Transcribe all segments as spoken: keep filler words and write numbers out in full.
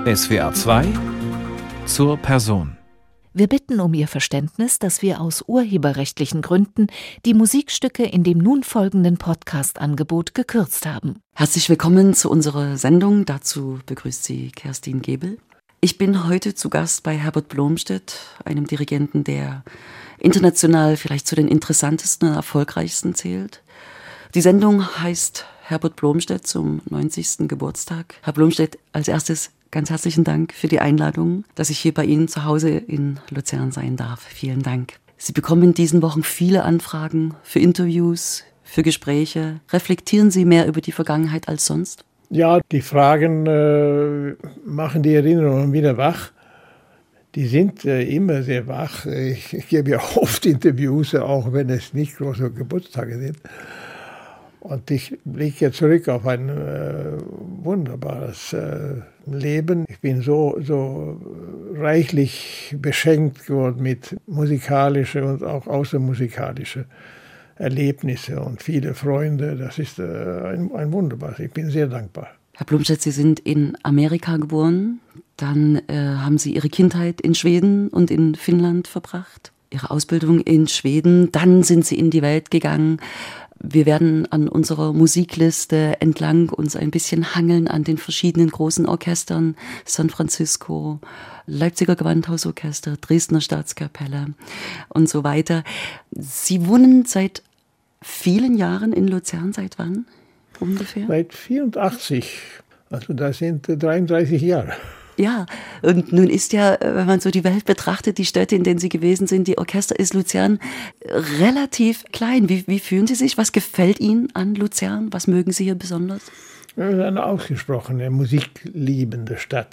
S W R zwei zur Person. Wir bitten um Ihr Verständnis, dass wir aus urheberrechtlichen Gründen die Musikstücke in dem nun folgenden Podcast-Angebot gekürzt haben. Herzlich willkommen zu unserer Sendung. Dazu begrüßt Sie Kerstin Gebel. Ich bin heute zu Gast bei Herbert Blomstedt, einem Dirigenten, der international vielleicht zu den interessantesten und erfolgreichsten zählt. Die Sendung heißt Herbert Blomstedt zum neunzigsten Geburtstag. Herr Blomstedt, als erstes ganz herzlichen Dank für die Einladung, dass ich hier bei Ihnen zu Hause in Luzern sein darf. Vielen Dank. Sie bekommen in diesen Wochen viele Anfragen für Interviews, für Gespräche. Reflektieren Sie mehr über die Vergangenheit als sonst? Ja, die Fragen äh, machen die Erinnerungen wieder wach. Die sind äh, immer sehr wach. Ich, ich gebe ja oft Interviews, auch wenn es nicht große Geburtstage sind. Und ich blicke zurück auf ein äh, wunderbares äh, Leben. Ich bin so, so reichlich beschenkt geworden mit musikalischen und auch außermusikalischen Erlebnissen und viele Freunde. Das ist äh, ein, ein wunderbares. Ich bin sehr dankbar. Herr Blomstedt, Sie sind in Amerika geboren. Dann äh, haben Sie Ihre Kindheit in Schweden und in Finnland verbracht. Ihre Ausbildung in Schweden. Dann sind Sie in die Welt gegangen. Wir werden an unserer Musikliste entlang uns ein bisschen hangeln an den verschiedenen großen Orchestern. San Francisco, Leipziger Gewandhausorchester, Dresdner Staatskapelle und so weiter. Sie wohnen seit vielen Jahren in Luzern. Seit wann ungefähr? Seit vierundachtzig. Also das sind dreiunddreißig Jahre. Ja, und nun ist ja, wenn man so die Welt betrachtet, die Städte, in denen Sie gewesen sind, die Orchester, ist Luzern relativ klein. Wie, wie fühlen Sie sich? Was gefällt Ihnen an Luzern? Was mögen Sie hier besonders? Es ist eine ausgesprochene musikliebende Stadt.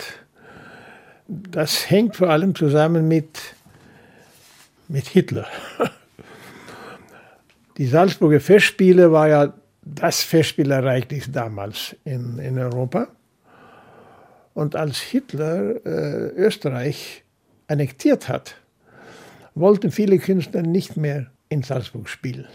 Das hängt vor allem zusammen mit, mit Hitler. Die Salzburger Festspiele war ja das Festspielereignis damals in, in Europa. Und als Hitler äh, Österreich annektiert hat, wollten viele Künstler nicht mehr in Salzburg spielen.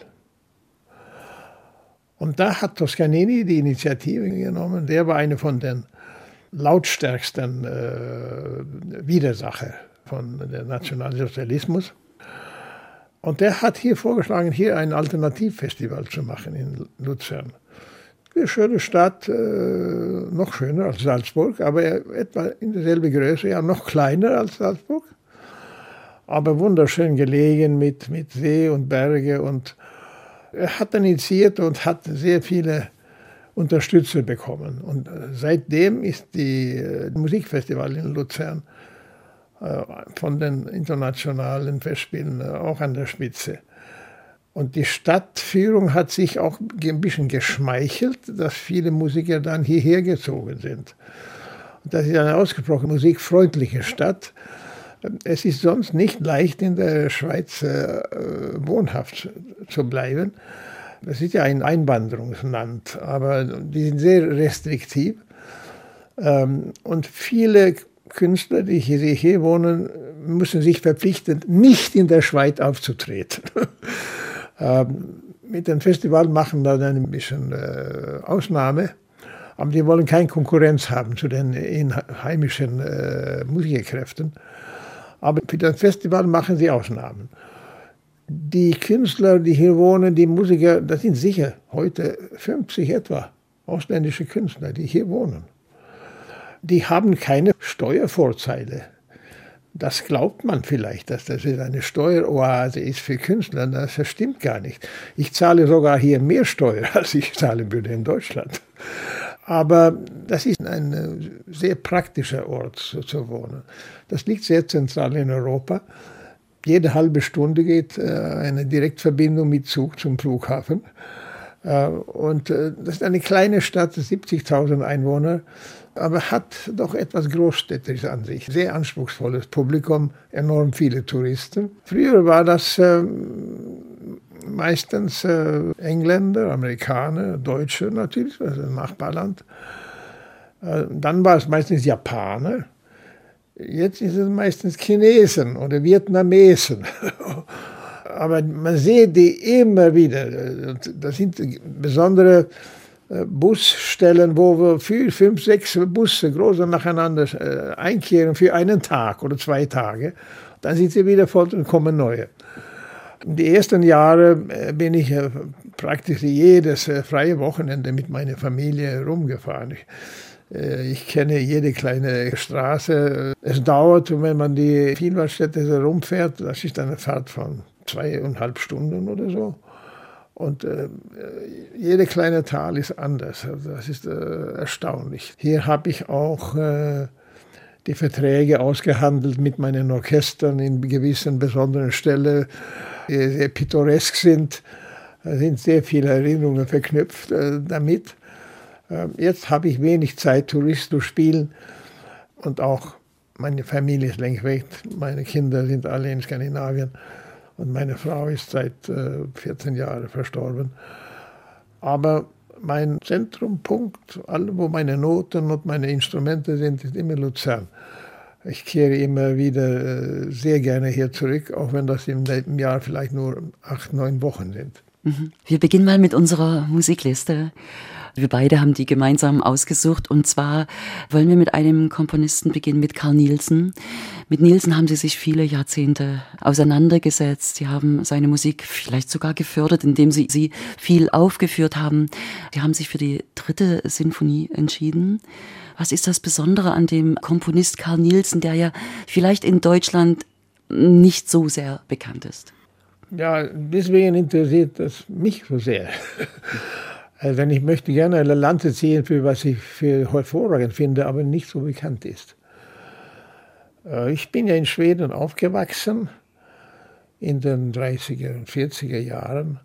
Und da hat Toscanini die Initiative genommen. Der war einer von den lautstärksten äh, Widersacher von dem Nationalsozialismus. Und der hat hier vorgeschlagen, hier ein Alternativfestival zu machen in Luzern. Eine schöne Stadt, äh, noch schöner als Salzburg, aber etwa in derselben Größe, ja noch kleiner als Salzburg. Aber wunderschön gelegen mit, mit See und Berge. Und er hat dann initiiert und hat sehr viele Unterstützer bekommen. Und äh, seitdem ist die äh, Musikfestival in Luzern äh, von den internationalen Festspielen äh, auch an der Spitze. Und die Stadtführung hat sich auch ein bisschen geschmeichelt, dass viele Musiker dann hierher gezogen sind. Und das ist eine ausgesprochen musikfreundliche Stadt. Es ist sonst nicht leicht, in der Schweiz äh, wohnhaft zu bleiben. Das ist ja ein Einwanderungsland, aber die sind sehr restriktiv. Ähm, und viele Künstler, die hier, hier wohnen, müssen sich verpflichten, nicht in der Schweiz aufzutreten. Ähm, mit dem Festival machen da dann ein bisschen äh, Ausnahme, aber die wollen keine Konkurrenz haben zu den heimischen äh, Musikerkräften. Aber für das Festival machen sie Ausnahmen. Die Künstler, die hier wohnen, die Musiker, das sind sicher heute fünfzig etwa ausländische Künstler, die hier wohnen. Die haben keine Steuervorteile. Das glaubt man vielleicht, dass das eine Steueroase ist für Künstler. Das stimmt gar nicht. Ich zahle sogar hier mehr Steuer, als ich zahlen würde in Deutschland. Aber das ist ein sehr praktischer Ort zu wohnen. Das liegt sehr zentral in Europa. Jede halbe Stunde geht eine Direktverbindung mit Zug zum Flughafen. Und das ist eine kleine Stadt, siebzigtausend Einwohner. Aber hat doch etwas Großstädtisches an sich. Sehr anspruchsvolles Publikum, enorm viele Touristen. Früher war das äh, meistens äh, Engländer, Amerikaner, Deutsche natürlich, das ist ein Nachbarland. Äh, dann war es meistens Japaner. Jetzt ist es meistens Chinesen oder Vietnamesen. Aber man sieht die immer wieder. Das sind besondere Busstellen, wo wir vier, fünf, sechs Busse große nacheinander einkehren für einen Tag oder zwei Tage. Dann sind sie wieder voll und kommen neue. Die ersten Jahre bin ich praktisch jedes freie Wochenende mit meiner Familie rumgefahren. Ich, ich kenne jede kleine Straße. Es dauert, wenn man die Vielfaltstätte rumfährt, das ist eine Fahrt von zweieinhalb Stunden oder so. Und äh, jede kleine Tal ist anders. Also das ist äh, erstaunlich. Hier habe ich auch äh, die Verträge ausgehandelt mit meinen Orchestern in gewissen besonderen Stellen, die sehr pittoresk sind. Da sind sehr viele Erinnerungen verknüpft äh, damit. Äh, jetzt habe ich wenig Zeit, Tourist zu spielen. Und auch meine Familie ist längst weg. Meine Kinder sind alle in Skandinavien. Und meine Frau ist seit äh, vierzehn Jahren verstorben. Aber mein Zentrumpunkt, alle, wo meine Noten und meine Instrumente sind, ist immer Luzern. Ich kehre immer wieder äh, sehr gerne hier zurück, auch wenn das im, im Jahr vielleicht nur acht, neun Wochen sind. Mhm. Wir beginnen mal mit unserer Musikliste. Wir beide haben die gemeinsam ausgesucht, und zwar wollen wir mit einem Komponisten beginnen, mit Carl Nielsen. Mit Nielsen haben Sie sich viele Jahrzehnte auseinandergesetzt. Sie haben seine Musik vielleicht sogar gefördert, indem Sie sie viel aufgeführt haben. Sie haben sich für die dritte Sinfonie entschieden. Was ist das Besondere an dem Komponist Carl Nielsen, der ja vielleicht in Deutschland nicht so sehr bekannt ist? Ja, deswegen interessiert das mich so sehr. Also ich möchte gerne eine Lanze ziehen, für was ich für hervorragend finde, aber nicht so bekannt ist. Ich bin ja in Schweden aufgewachsen, in den dreißiger und vierziger Jahren.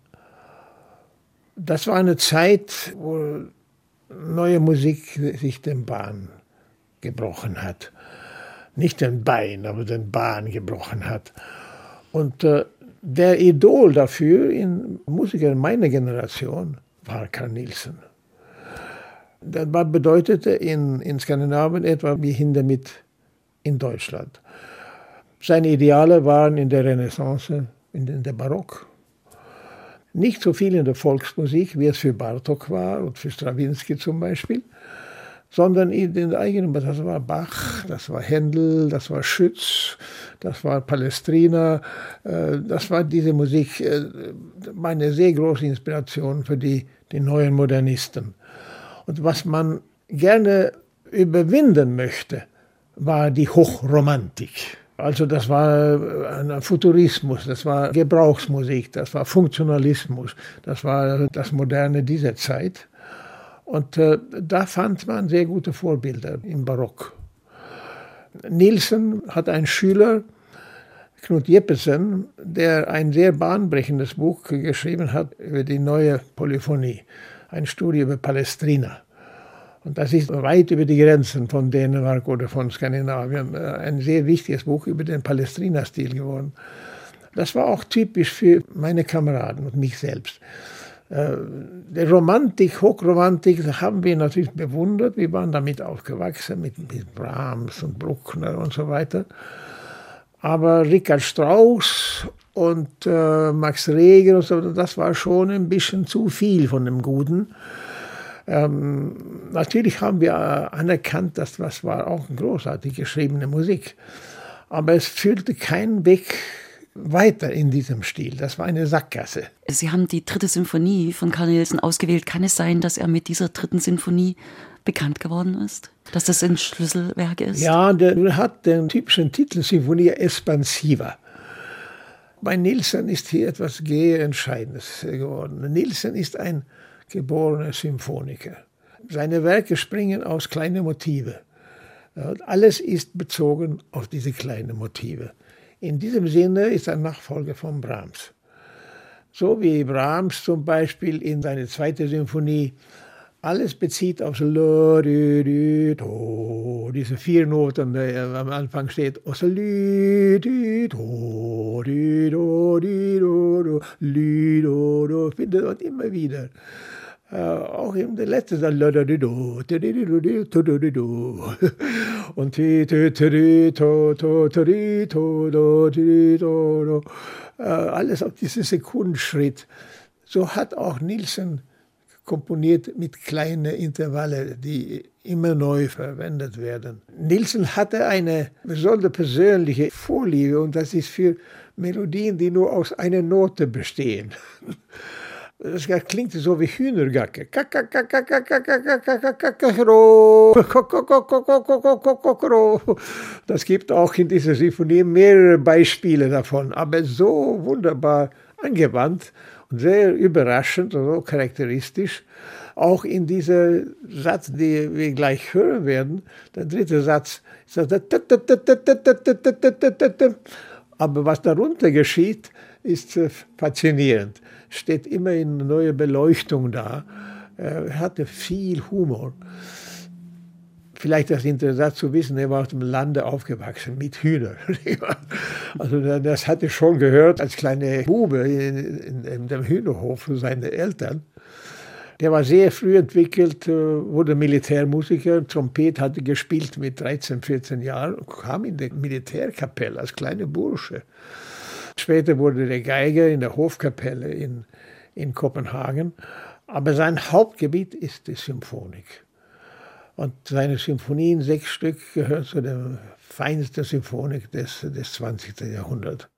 Das war eine Zeit, wo neue Musik sich den Bahn gebrochen hat. Nicht den Bein, aber den Bahn gebrochen hat. Und äh, der Idol dafür in Musikern meiner Generation war Carl Nielsen. Das bedeutete in, in Skandinavien etwa wie Hindemith in Deutschland. Seine Ideale waren in der Renaissance, in der Barock. Nicht so viel in der Volksmusik, wie es für Bartók war und für Strawinsky zum Beispiel, sondern in den eigenen, das war Bach, das war Händel, das war Schütz, das war Palestrina, das war diese Musik, meine sehr große Inspiration für die, die neuen Modernisten. Und was man gerne überwinden möchte, war die Hochromantik. Also das war ein Futurismus, das war Gebrauchsmusik, das war Funktionalismus, das war das Moderne dieser Zeit. Und äh, da fand man sehr gute Vorbilder im Barock. Nielsen hat einen Schüler, Knut Jeppesen, der ein sehr bahnbrechendes Buch geschrieben hat über die neue Polyphonie, eine Studie über Palestrina. Und das ist weit über die Grenzen von Dänemark oder von Skandinavien ein sehr wichtiges Buch über den Palestrina-Stil geworden. Das war auch typisch für meine Kameraden und mich selbst. Die Romantik, Hochromantik, das haben wir natürlich bewundert. Wir waren damit aufgewachsen, mit, mit Brahms und Bruckner und so weiter. Aber Richard Strauss und äh, Max Reger und so, das war schon ein bisschen zu viel von dem Guten. Ähm, natürlich haben wir anerkannt, dass das war auch eine großartig geschriebene Musik. Aber es führte keinen Weg weiter in diesem Stil. Das war eine Sackgasse. Sie haben die dritte Sinfonie von Carl Nielsen ausgewählt. Kann es sein, dass er mit dieser dritten Sinfonie bekannt geworden ist? Dass das ein Schlüsselwerk ist? Ja, der hat den typischen Titel Sinfonia Espansiva. Bei Nielsen ist hier etwas sehr Entscheidendes geworden. Nielsen ist ein geborener Symphoniker. Seine Werke springen aus kleinen Motiven. Alles ist bezogen auf diese kleinen Motive. In diesem Sinne ist er Nachfolger von Brahms. So wie Brahms zum Beispiel in seine zweite Symphonie alles bezieht auf so diese vier Noten, die am Anfang steht. Findet man immer wieder. Uh, auch in der letzten und uh, alles auf diesen Sekundenschritt. So hat auch Nielsen komponiert mit kleinen Intervallen, die immer neu verwendet werden. Nilsson hatte eine besondere persönliche Vorliebe und das ist für Melodien, die nur aus einer Note bestehen. Das klingt so wie Hühnergacke. Das gibt auch in dieser Sinfonie mehrere Beispiele davon, aber so wunderbar angewandt und sehr überraschend und so charakteristisch. Auch in diesem Satz, den wir gleich hören werden, der dritte Satz, aber was darunter geschieht, ist faszinierend. Steht immer in neuer Beleuchtung da. Er hatte viel Humor. Vielleicht ist es interessant zu wissen, er war auf dem Lande aufgewachsen mit Hühnern. Also das hatte ich schon gehört als kleiner Bube in, in, in dem Hühnerhof von seinen Eltern. Der war sehr früh entwickelt, wurde Militärmusiker, Trompet hatte gespielt mit dreizehn, vierzehn Jahren, kam in die Militärkapelle als kleiner Bursche. Später wurde er Geiger in der Hofkapelle in, in Kopenhagen. Aber sein Hauptgebiet ist die Symphonik. Und seine Symphonien, sechs Stück, gehören zu der feinsten Symphonik des, des zwanzigsten Jahrhunderts.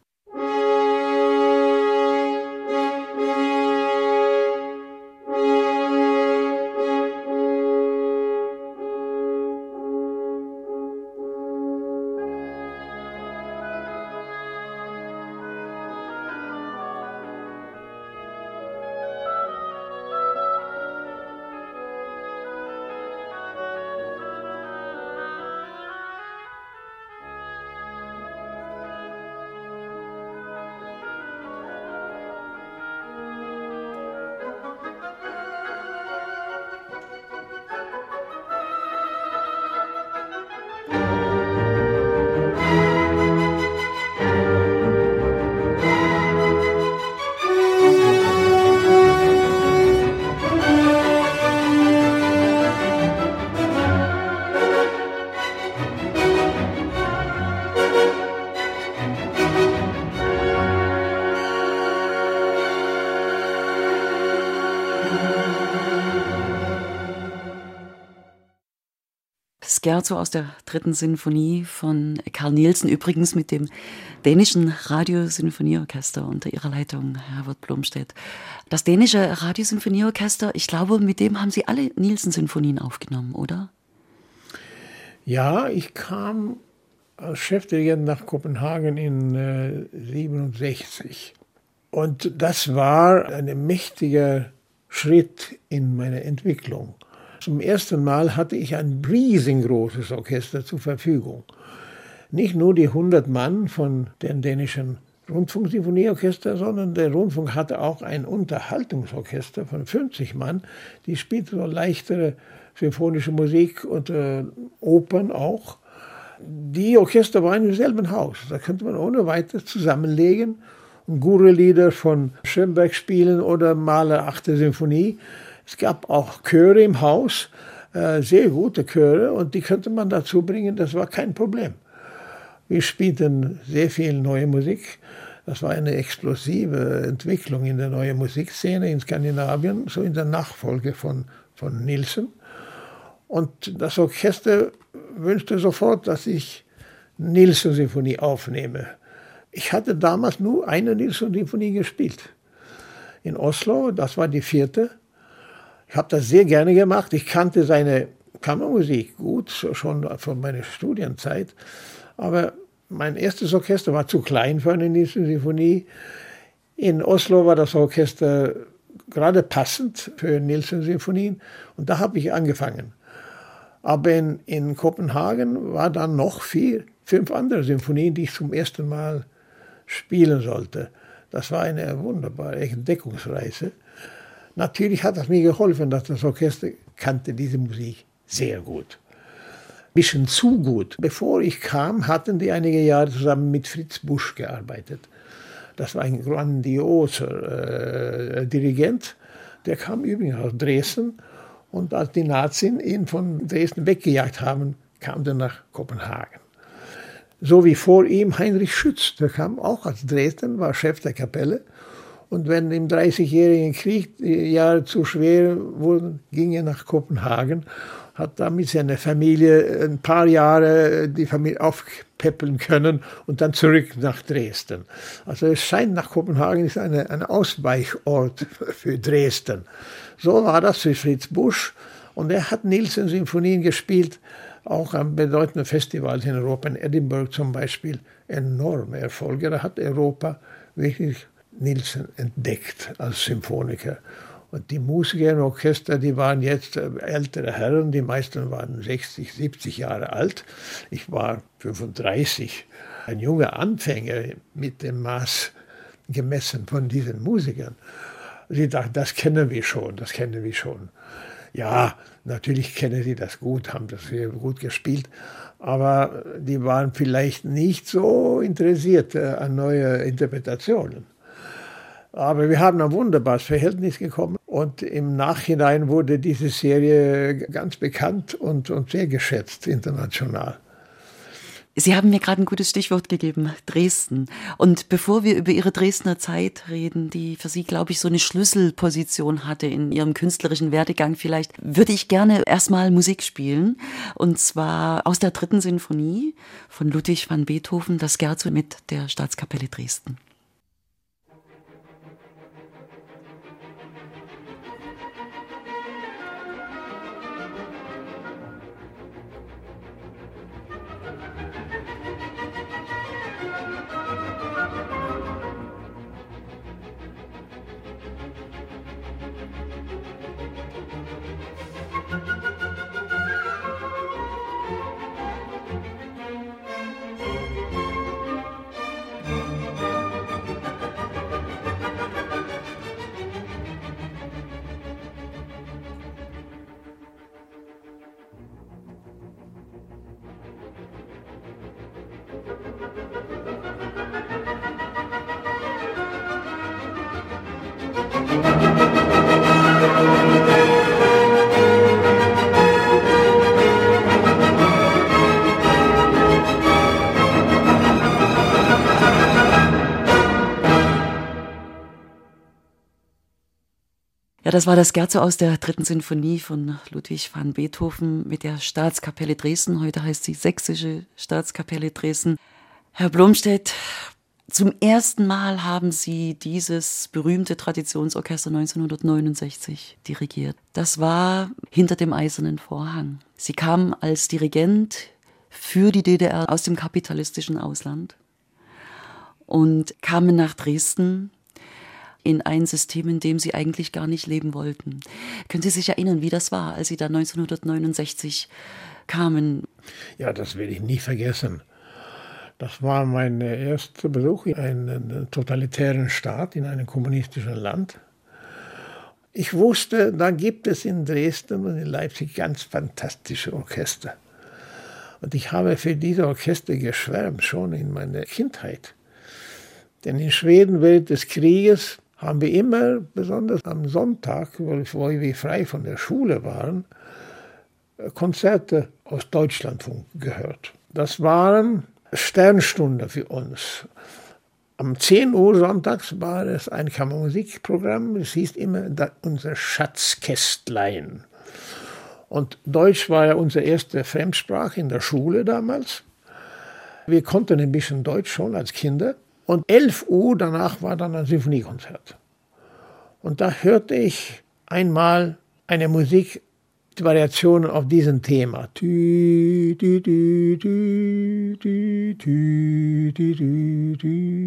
Scherzo aus der dritten Sinfonie von Carl Nielsen, übrigens mit dem dänischen Radiosinfonieorchester unter ihrer Leitung, Herbert Blomstedt. Das dänische Radiosinfonieorchester, ich glaube, mit dem haben Sie alle Nielsen-Sinfonien aufgenommen, oder? Ja, ich kam als Chefdirigent nach Kopenhagen in äh, siebenundsechzig. Und das war ein mächtiger Schritt in meiner Entwicklung. Zum ersten Mal hatte ich ein riesengroßes Orchester zur Verfügung. Nicht nur die hundert Mann von dem dänischen Rundfunksinfonieorchester, sondern der Rundfunk hatte auch ein Unterhaltungsorchester von fünfzig Mann, die spielten so leichtere symphonische Musik und äh, Opern auch. Die Orchester waren im selben Haus, da könnte man ohne weiteres zusammenlegen und Gure-Lieder von Schönberg spielen oder Mahler achte Sinfonie. Es gab auch Chöre im Haus, äh, sehr gute Chöre, und die könnte man dazu bringen, das war kein Problem. Wir spielten sehr viel neue Musik. Das war eine explosive Entwicklung in der neuen Musikszene in Skandinavien, so in der Nachfolge von, von Nielsen. Und das Orchester wünschte sofort, dass ich Nielsen-Sinfonie aufnehme. Ich hatte damals nur eine Nielsen-Sinfonie gespielt. In Oslo, das war die vierte. Ich habe das sehr gerne gemacht. Ich kannte seine Kammermusik gut, schon von meiner Studienzeit. Aber mein erstes Orchester war zu klein für eine Nielsen-Sinfonie. In Oslo war das Orchester gerade passend für Nielsen-Sinfonien. Und da habe ich angefangen. Aber in, in Kopenhagen war dann noch vier, fünf andere Sinfonien, die ich zum ersten Mal spielen sollte. Das war eine wunderbare Entdeckungsreise. Natürlich hat es mir geholfen, dass das Orchester kannte diese Musik sehr gut. Ein bisschen zu gut. Bevor ich kam, hatten die einige Jahre zusammen mit Fritz Busch gearbeitet. Das war ein grandioser äh, Dirigent. Der kam übrigens aus Dresden. Und als die Nazis ihn von Dresden weggejagt haben, kam er nach Kopenhagen. So wie vor ihm Heinrich Schütz. Der kam auch aus Dresden, war Chef der Kapelle. Und wenn im Dreißigjährigen Krieg die Jahre zu schwer wurden, ging er nach Kopenhagen, hat da mit seiner Familie ein paar Jahre die Familie aufpäppeln können und dann zurück nach Dresden. Also es scheint, nach Kopenhagen ist eine, ein Ausweichort für Dresden. So war das für Fritz Busch. Und er hat Nielsen-Symphonien gespielt, auch an bedeutenden Festivals in Europa, in Edinburgh zum Beispiel. Enorme Erfolge. Da hat Europa wirklich Nielsen entdeckt als Symphoniker. Und die Musiker im Orchester, die waren jetzt ältere Herren, die meisten waren sechzig, siebzig Jahre alt. Ich war fünfunddreißig, ein junger Anfänger mit dem Maß gemessen von diesen Musikern. Sie dachten, das kennen wir schon, das kennen wir schon. Ja, natürlich kennen sie das gut, haben das sehr gut gespielt, aber die waren vielleicht nicht so interessiert an neue Interpretationen. Aber wir haben ein wunderbares Verhältnis bekommen und im Nachhinein wurde diese Serie ganz bekannt und, und sehr geschätzt international. Sie haben mir gerade ein gutes Stichwort gegeben, Dresden. Und bevor wir über Ihre Dresdner Zeit reden, die für Sie, glaube ich, so eine Schlüsselposition hatte in Ihrem künstlerischen Werdegang, vielleicht würde ich gerne erstmal Musik spielen. Und zwar aus der dritten Sinfonie von Ludwig van Beethoven, das Scherzo mit der Staatskapelle Dresden. Ja, das war das Scherzo aus der dritten Sinfonie von Ludwig van Beethoven mit der Staatskapelle Dresden. Heute heißt sie Sächsische Staatskapelle Dresden. Herr Blomstedt, zum ersten Mal haben Sie dieses berühmte Traditionsorchester neunzehnhundertneunundsechzig dirigiert. Das war hinter dem Eisernen Vorhang. Sie kamen als Dirigent für die D D R aus dem kapitalistischen Ausland und kamen nach Dresden in ein System, in dem Sie eigentlich gar nicht leben wollten. Können Sie sich erinnern, wie das war, als Sie da neunzehnhundertneunundsechzig kamen? Ja, das werde ich nie vergessen. Das war mein erster Besuch in einem totalitären Staat, in einem kommunistischen Land. Ich wusste, da gibt es in Dresden und in Leipzig ganz fantastische Orchester. Und ich habe für diese Orchester geschwärmt, schon in meiner Kindheit. Denn in Schweden während des Krieges haben wir immer, besonders am Sonntag, wo wir frei von der Schule waren, Konzerte aus Deutschlandfunk gehört. Das waren Sternstunden für uns. Um zehn Uhr sonntags war es ein Kammermusikprogramm. Es hieß immer unser Schatzkästlein. Und Deutsch war ja unsere erste Fremdsprache in der Schule damals. Wir konnten ein bisschen Deutsch schon als Kinder. Und elf Uhr danach war dann ein Symphoniekonzert. Und da hörte ich einmal eine Musik, die Variationen auf diesem Thema. Tü, tü, tü, tü, tü, tü, tü, tü,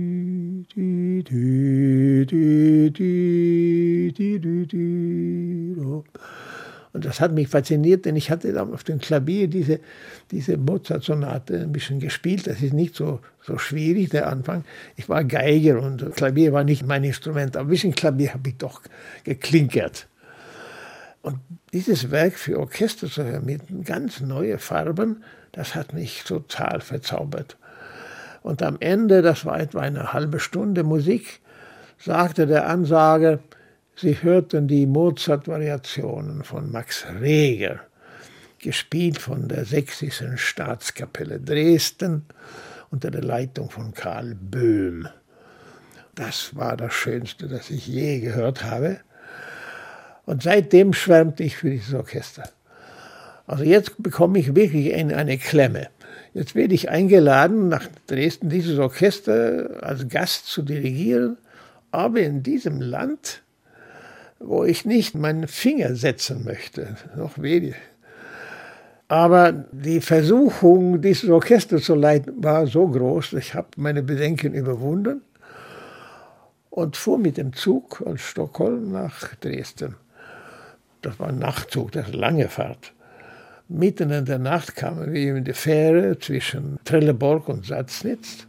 tü, tü, tü, tü, tü, tü. Und das hat mich fasziniert, denn ich hatte dann auf dem Klavier diese, diese Mozart-Sonate ein bisschen gespielt. Das ist nicht so, so schwierig, der Anfang. Ich war Geiger und Klavier war nicht mein Instrument, aber ein bisschen Klavier habe ich doch geklinkert. Und dieses Werk für Orchester zu hören mit ganz neuen Farben, das hat mich total verzaubert. Und am Ende, das war etwa eine halbe Stunde Musik, sagte der Ansager, Sie hörten die Mozart-Variationen von Max Reger, gespielt von der Sächsischen Staatskapelle Dresden unter der Leitung von Karl Böhm. das war das Schönste, das ich je gehört habe. Und seitdem schwärmte ich für dieses Orchester. Also jetzt bekomme ich wirklich in eine Klemme. Jetzt werde ich eingeladen, nach Dresden dieses Orchester als Gast zu dirigieren, aber in diesem Land, wo ich nicht meinen Finger setzen möchte, noch wenig. Aber die Versuchung, dieses Orchester zu leiten, war so groß, ich habe meine Bedenken überwunden und fuhr mit dem Zug aus Stockholm nach Dresden. Das war ein Nachtzug, das ist eine lange Fahrt. Mitten in der Nacht kamen wir in die Fähre zwischen Trelleborg und Sassnitz.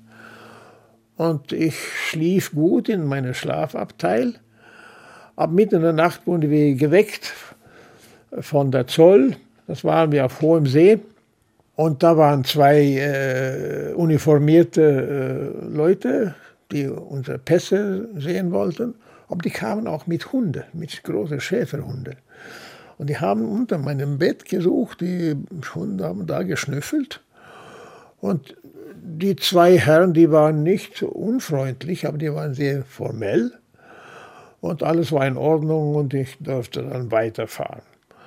Und ich schlief gut in meinem Schlafabteil. Ab mitten in der Nacht wurden wir geweckt von der Zoll. Das waren wir auf hohem See. Und da waren zwei äh, uniformierte äh, Leute, die unsere Pässe sehen wollten. Aber die kamen auch mit Hunden, mit großen Schäferhunden. Und die haben unter meinem Bett gesucht, die Hunde haben da geschnüffelt. Und die zwei Herren, die waren nicht unfreundlich, aber die waren sehr formell. Und alles war in Ordnung und ich durfte dann weiterfahren.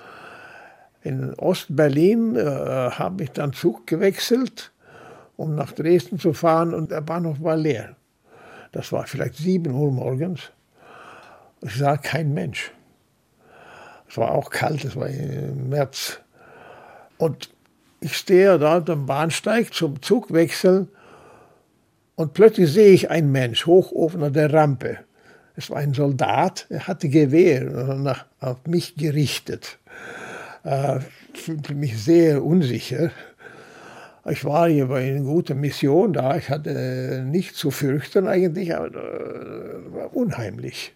In Ostberlin äh, habe ich dann Zug gewechselt, um nach Dresden zu fahren und der Bahnhof war leer. Das war vielleicht sieben Uhr morgens. Ich sah kein Mensch. Es war auch kalt, es war im März. Und ich stehe da am Bahnsteig zum Zugwechsel und plötzlich sehe ich einen Mensch hoch oben an der Rampe. Es war ein Soldat, er hatte Gewehr nach, auf mich gerichtet. Äh, ich fühlte mich sehr unsicher. Ich war hier bei einer guten Mission da, ich hatte nichts zu fürchten eigentlich, aber äh, war unheimlich.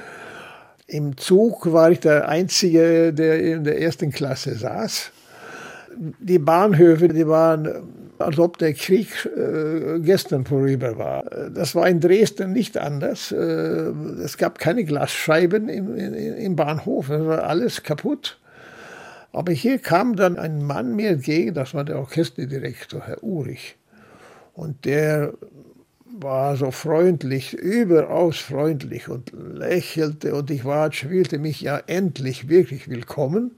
Im Zug war ich der Einzige, der in der ersten Klasse saß. Die Bahnhöfe, die waren, als ob der Krieg äh, gestern vorüber war. Das war in Dresden nicht anders. Äh, es gab keine Glasscheiben im, im, im Bahnhof, es war alles kaputt. Aber hier kam dann ein Mann mir entgegen, das war der Orchesterdirektor, Herr Uhrig. Und der war so freundlich, überaus freundlich und lächelte und ich war, fühlte mich ja endlich wirklich willkommen.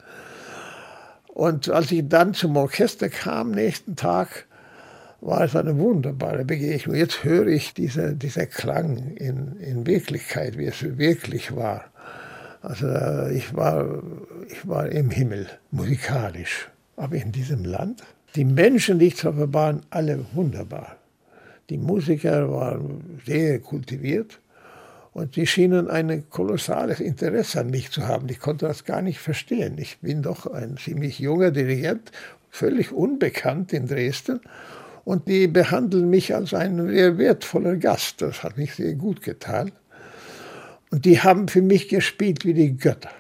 Und als ich dann zum Orchester kam, nächsten Tag, war es eine wunderbare Begegnung. Jetzt höre ich diese, dieser Klang in, in Wirklichkeit, wie es wirklich war. Also ich war, ich war im Himmel, musikalisch. Aber in diesem Land, die Menschen, die ich traf, waren alle wunderbar. Die Musiker waren sehr kultiviert und sie schienen ein kolossales Interesse an mich zu haben. Ich konnte das gar nicht verstehen. Ich bin doch ein ziemlich junger Dirigent, völlig unbekannt in Dresden. Und die behandeln mich als ein sehr wertvoller Gast. Das hat mich sehr gut getan. Und die haben für mich gespielt wie die Götter.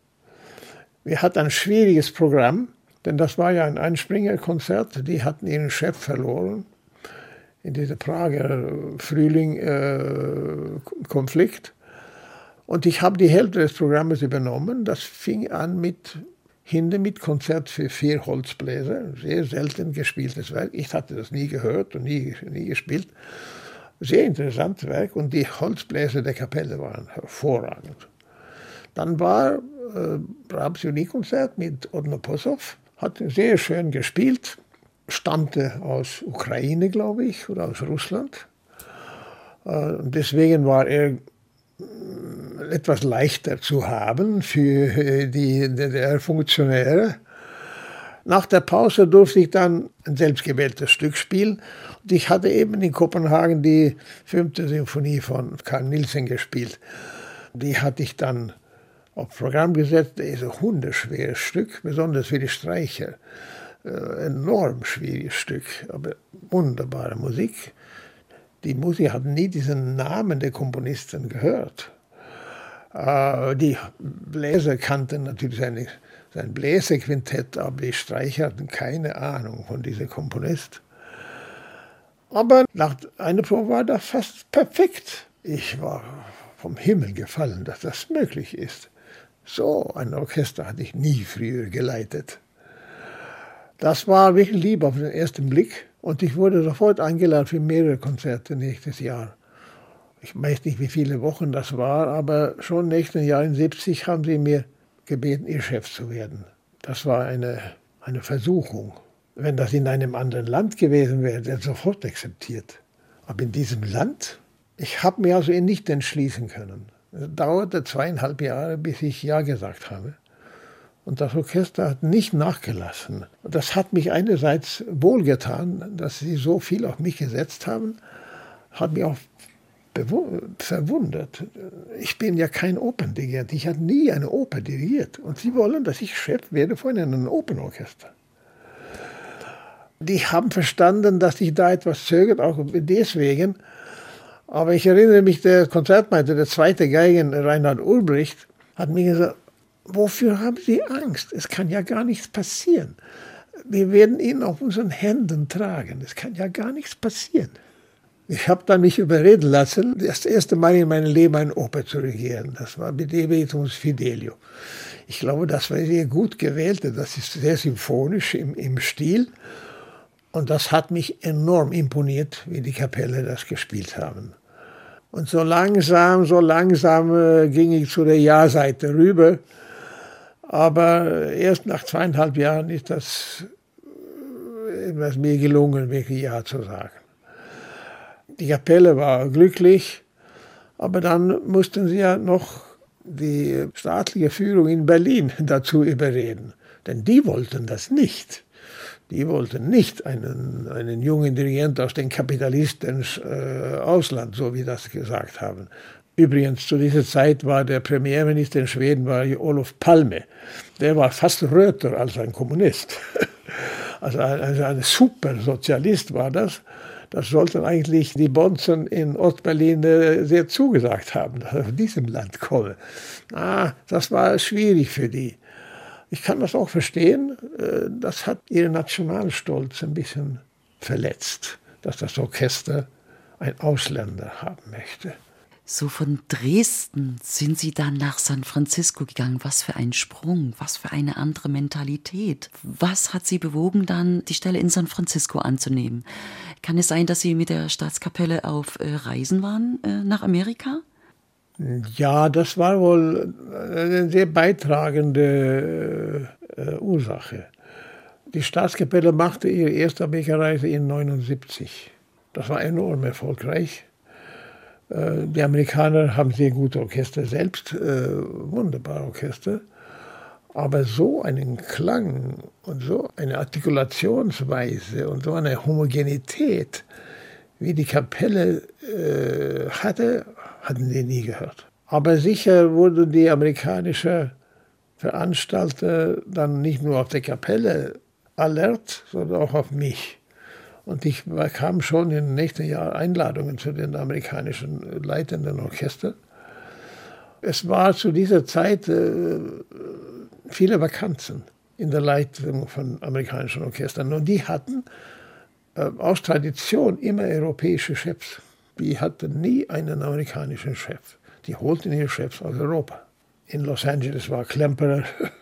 Wir hatten ein schwieriges Programm, denn das war ja ein Einspringerkonzert. Die hatten ihren Chef verloren in diesem Prager Frühling-Konflikt. Äh, und ich habe die Hälfte des Programmes übernommen. Das fing an mit Hinde mit Konzert für vier Holzbläser. Sehr selten gespieltes Werk. Ich hatte das nie gehört und nie, nie gespielt. Sehr interessantes Werk. Und die Holzbläser der Kapelle waren hervorragend. Dann war äh, Rhapsodie-Konzert mit Odno Possow. Hat sehr schön gespielt. Stammte aus Ukraine, glaube ich, oder aus Russland. Und deswegen war er etwas leichter zu haben für die der Funktionäre. Nach der Pause durfte ich dann ein selbstgewähltes Stück spielen. Und ich hatte eben in Kopenhagen die fünfte Symphonie von Carl Nielsen gespielt. Die hatte ich dann auf Programm gesetzt. Das ist ein hundeschweres Stück, besonders für die Streicher. Enorm schwieriges Stück, aber wunderbare Musik. Die Musiker hatten nie diesen Namen der Komponisten gehört. Die Bläser kannten natürlich seine, sein Bläserquintett, aber die Streicher hatten keine Ahnung von diesem Komponist. Aber nach einer Probe war das fast perfekt. Ich war vom Himmel gefallen, dass das möglich ist. So ein Orchester hatte ich nie früher geleitet. Das war wirklich lieb auf den ersten Blick und ich wurde sofort eingeladen für mehrere Konzerte nächstes Jahr. Ich weiß nicht, wie viele Wochen das war, aber schon nächsten Jahr in siebzig haben sie mir gebeten, ihr Chef zu werden. Das war eine, eine Versuchung. Wenn das in einem anderen Land gewesen wäre, hätte er sofort akzeptiert. Aber in diesem Land, ich habe mir also nicht entschließen können. Es dauerte zweieinhalb Jahre, bis ich Ja gesagt habe. Und das Orchester hat nicht nachgelassen. Das hat mich einerseits wohlgetan, dass sie so viel auf mich gesetzt haben, hat mich auch verwundert. Ich bin ja kein Operndirigent. Ich habe nie eine Oper dirigiert. Und sie wollen, dass ich Chef werde von einem Opernorchester. Die haben verstanden, dass ich da etwas zögert, auch deswegen. Aber ich erinnere mich, der Konzertmeister, der zweite Geigen, Reinhard Ulbricht, hat mir gesagt, wofür haben Sie Angst? Es kann ja gar nichts passieren. Wir werden ihn auf unseren Händen tragen. Es kann ja gar nichts passieren. Ich habe dann mich überreden lassen, das erste Mal in meinem Leben eine Oper zu regieren. Das war mit Beatus Fidelio. Ich glaube, das war sehr gut gewählt. Das ist sehr symphonisch im, im Stil. Und das hat mich enorm imponiert, wie die Kapelle das gespielt haben. Und so langsam, so langsam äh, ging ich zu der Ja-Seite rüber. Aber erst nach zweieinhalb Jahren ist das äh, mir gelungen, wirklich Ja zu sagen. Die Kapelle war glücklich, aber dann mussten sie ja noch die staatliche Führung in Berlin dazu überreden. Denn die wollten das nicht. Die wollten nicht einen, einen jungen Dirigent aus dem kapitalistischen äh, Ausland, so wie das gesagt haben. Übrigens, zu dieser Zeit war der Premierminister in Schweden war Olof Palme. Der war fast röter als ein Kommunist. Also ein, also ein super Sozialist war das. Das sollten eigentlich die Bonzen in Ostberlin äh, sehr zugesagt haben, dass ich aus diesem Land komme. Ah, das war schwierig für die. Ich kann das auch verstehen, das hat ihren Nationalstolz ein bisschen verletzt, dass das Orchester einen Ausländer haben möchte. So von Dresden sind Sie dann nach San Francisco gegangen. Was für ein Sprung, was für eine andere Mentalität. Was hat Sie bewogen, dann die Stelle in San Francisco anzunehmen? Kann es sein, dass Sie mit der Staatskapelle auf Reisen waren nach Amerika? Ja, das war wohl eine sehr beitragende äh, Ursache. Die Staatskapelle machte ihre erste Amerikareise in neunundsiebzig. Das war enorm erfolgreich. Äh, die Amerikaner haben sehr gute Orchester selbst, äh, wunderbare Orchester. Aber so einen Klang und so eine Artikulationsweise und so eine Homogenität, wie die Kapelle äh, hatte, hatten die nie gehört. Aber sicher wurden die amerikanischen Veranstalter dann nicht nur auf der Kapelle alert, sondern auch auf mich. Und ich bekam schon in den nächsten Jahren Einladungen zu den amerikanischen leitenden Orchestern. Es war zu dieser Zeit äh, viele Vakanzen in der Leitung von amerikanischen Orchestern. Und die hatten äh, aus Tradition immer europäische Chefs. Die hatten nie einen amerikanischen Chef. Die holten ihre Chefs aus Europa. In Los Angeles war Klemperer,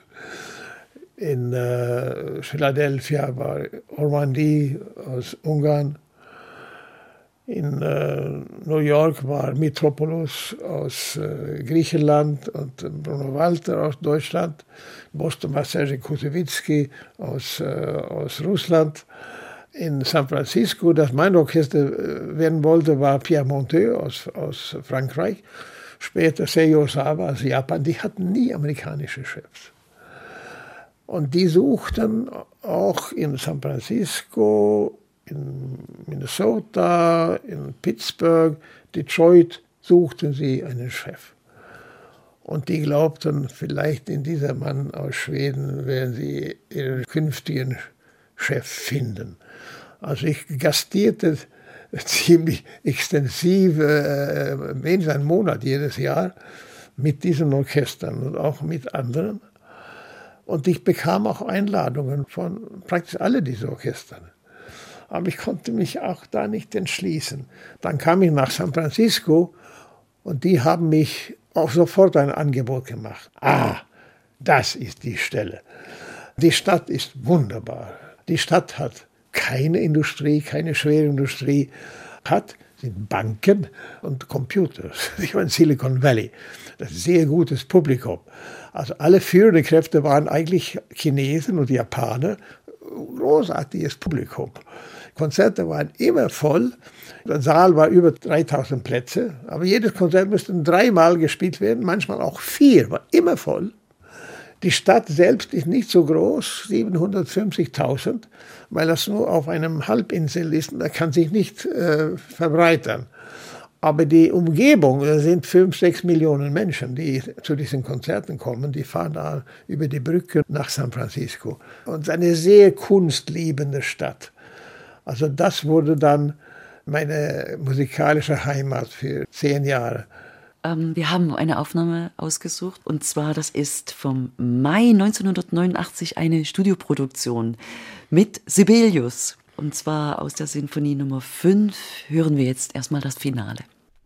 in äh, Philadelphia war Ormandy aus Ungarn, in äh, New York war Mitropoulos aus äh, Griechenland und Bruno Walter aus Deutschland, in Boston war Sergei Kusewitzki aus, äh, aus Russland. In San Francisco, das mein Orchester werden wollte, war Pierre Monteux aus, aus Frankreich. Später Seiji Osawa aus Japan. Die hatten nie amerikanische Chefs. Und die suchten auch in San Francisco, in Minnesota, in Pittsburgh, Detroit, suchten sie einen Chef. Und die glaubten, vielleicht in dieser Mann aus Schweden werden sie ihren künftigen Chef finden. Also ich gastierte ziemlich extensiv, äh, mindestens einen Monat jedes Jahr mit diesen Orchestern und auch mit anderen. Und ich bekam auch Einladungen von praktisch alle diese Orchestern. Aber ich konnte mich auch da nicht entschließen. Dann kam ich nach San Francisco und die haben mich auch sofort ein Angebot gemacht. Ah, das ist die Stelle. Die Stadt ist wunderbar. Die Stadt hat keine Industrie, keine schwere Industrie, hat sind Banken und Computer. Ich meine Silicon Valley. Das ist ein sehr gutes Publikum. Also alle führenden Kräfte waren eigentlich Chinesen und Japaner. Großartiges Publikum. Konzerte waren immer voll. Der Saal war über dreitausend Plätze. Aber jedes Konzert musste dreimal gespielt werden, manchmal auch vier, war immer voll. Die Stadt selbst ist nicht so groß, siebenhundertfünfzigtausend, weil das nur auf einem Halbinsel ist. Da kann sich nicht äh, verbreitern. Aber die Umgebung, da sind fünf, sechs Millionen Menschen, die zu diesen Konzerten kommen. Die fahren da über die Brücke nach San Francisco. Und es ist eine sehr kunstliebende Stadt. Also das wurde dann meine musikalische Heimat für zehn Jahre. Ähm, wir haben eine Aufnahme ausgesucht. Und zwar, das ist vom Mai neunzehnhundertneunundachtzig eine Studioproduktion mit Sibelius. Und zwar aus der Sinfonie Nummer fünf hören wir jetzt erstmal das Finale.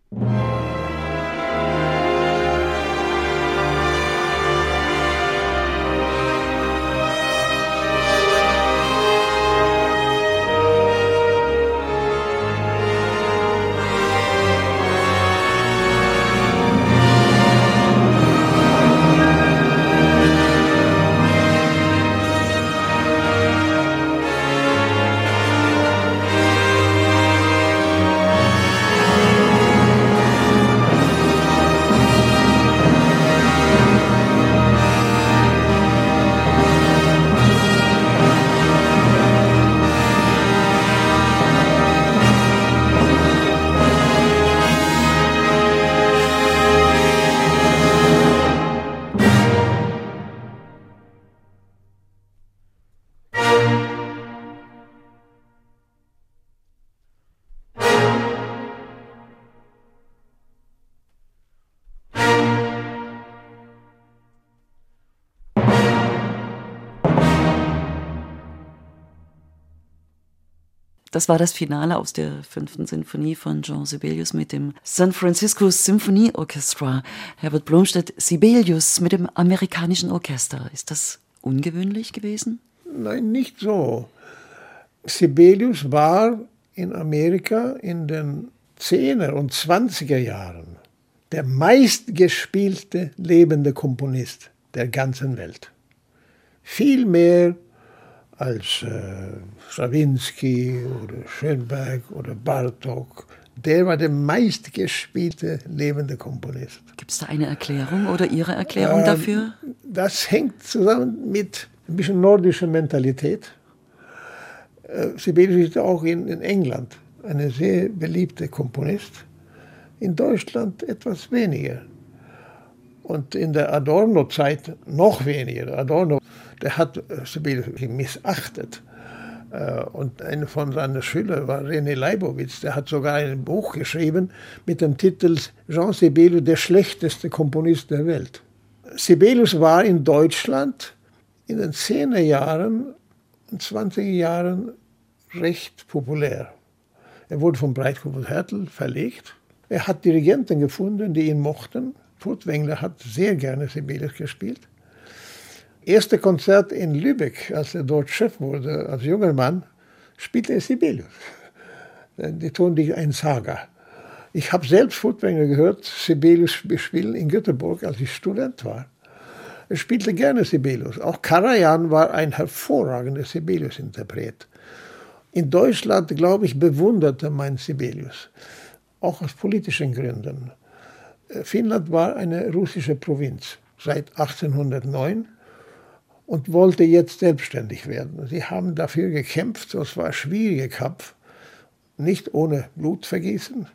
Das war das Finale aus der fünften Sinfonie von Jean Sibelius mit dem San Francisco Symphony Orchestra. Herbert Blomstedt, Sibelius mit dem amerikanischen Orchester. Ist das ungewöhnlich gewesen? Nein, nicht so. Sibelius war in Amerika in den zehner und zwanziger Jahren der meistgespielte lebende Komponist der ganzen Welt. Viel mehr als äh, Strawinsky oder Schönberg oder Bartók. Der war der meistgespielte lebende Komponist. Gibt es da eine Erklärung oder Ihre Erklärung ähm, dafür? Das hängt zusammen mit ein bisschen nordischer Mentalität. Äh, Sibelius ist auch in, in England eine sehr beliebte Komponist. In Deutschland etwas weniger. Und in der Adorno-Zeit noch weniger. Adorno, der hat Sibelius missachtet. Und einer von seinen Schülern war René Leibowitz. Der hat sogar ein Buch geschrieben mit dem Titel Jean Sibelius, der schlechteste Komponist der Welt. Sibelius war in Deutschland in den zehner Jahren und zwanziger Jahren recht populär. Er wurde von Breitkopf und Härtel verlegt. Er hat Dirigenten gefunden, die ihn mochten. Furtwängler hat sehr gerne Sibelius gespielt. Erste Konzert in Lübeck, als er dort Chef wurde, als junger Mann, spielte er Sibelius. Die Tondichte ein Saga. Ich habe selbst Furtwängler gehört, Sibelius spielen in Göteborg, als ich Student war. Er spielte gerne Sibelius. Auch Karajan war ein hervorragender Sibelius-Interpret. In Deutschland, glaube ich, bewunderte man Sibelius. Auch aus politischen Gründen. Finnland war eine russische Provinz seit achtzehnhundertneun und wollte jetzt selbstständig werden. Sie haben dafür gekämpft, es war ein schwieriger Kampf, nicht ohne Blutvergießen.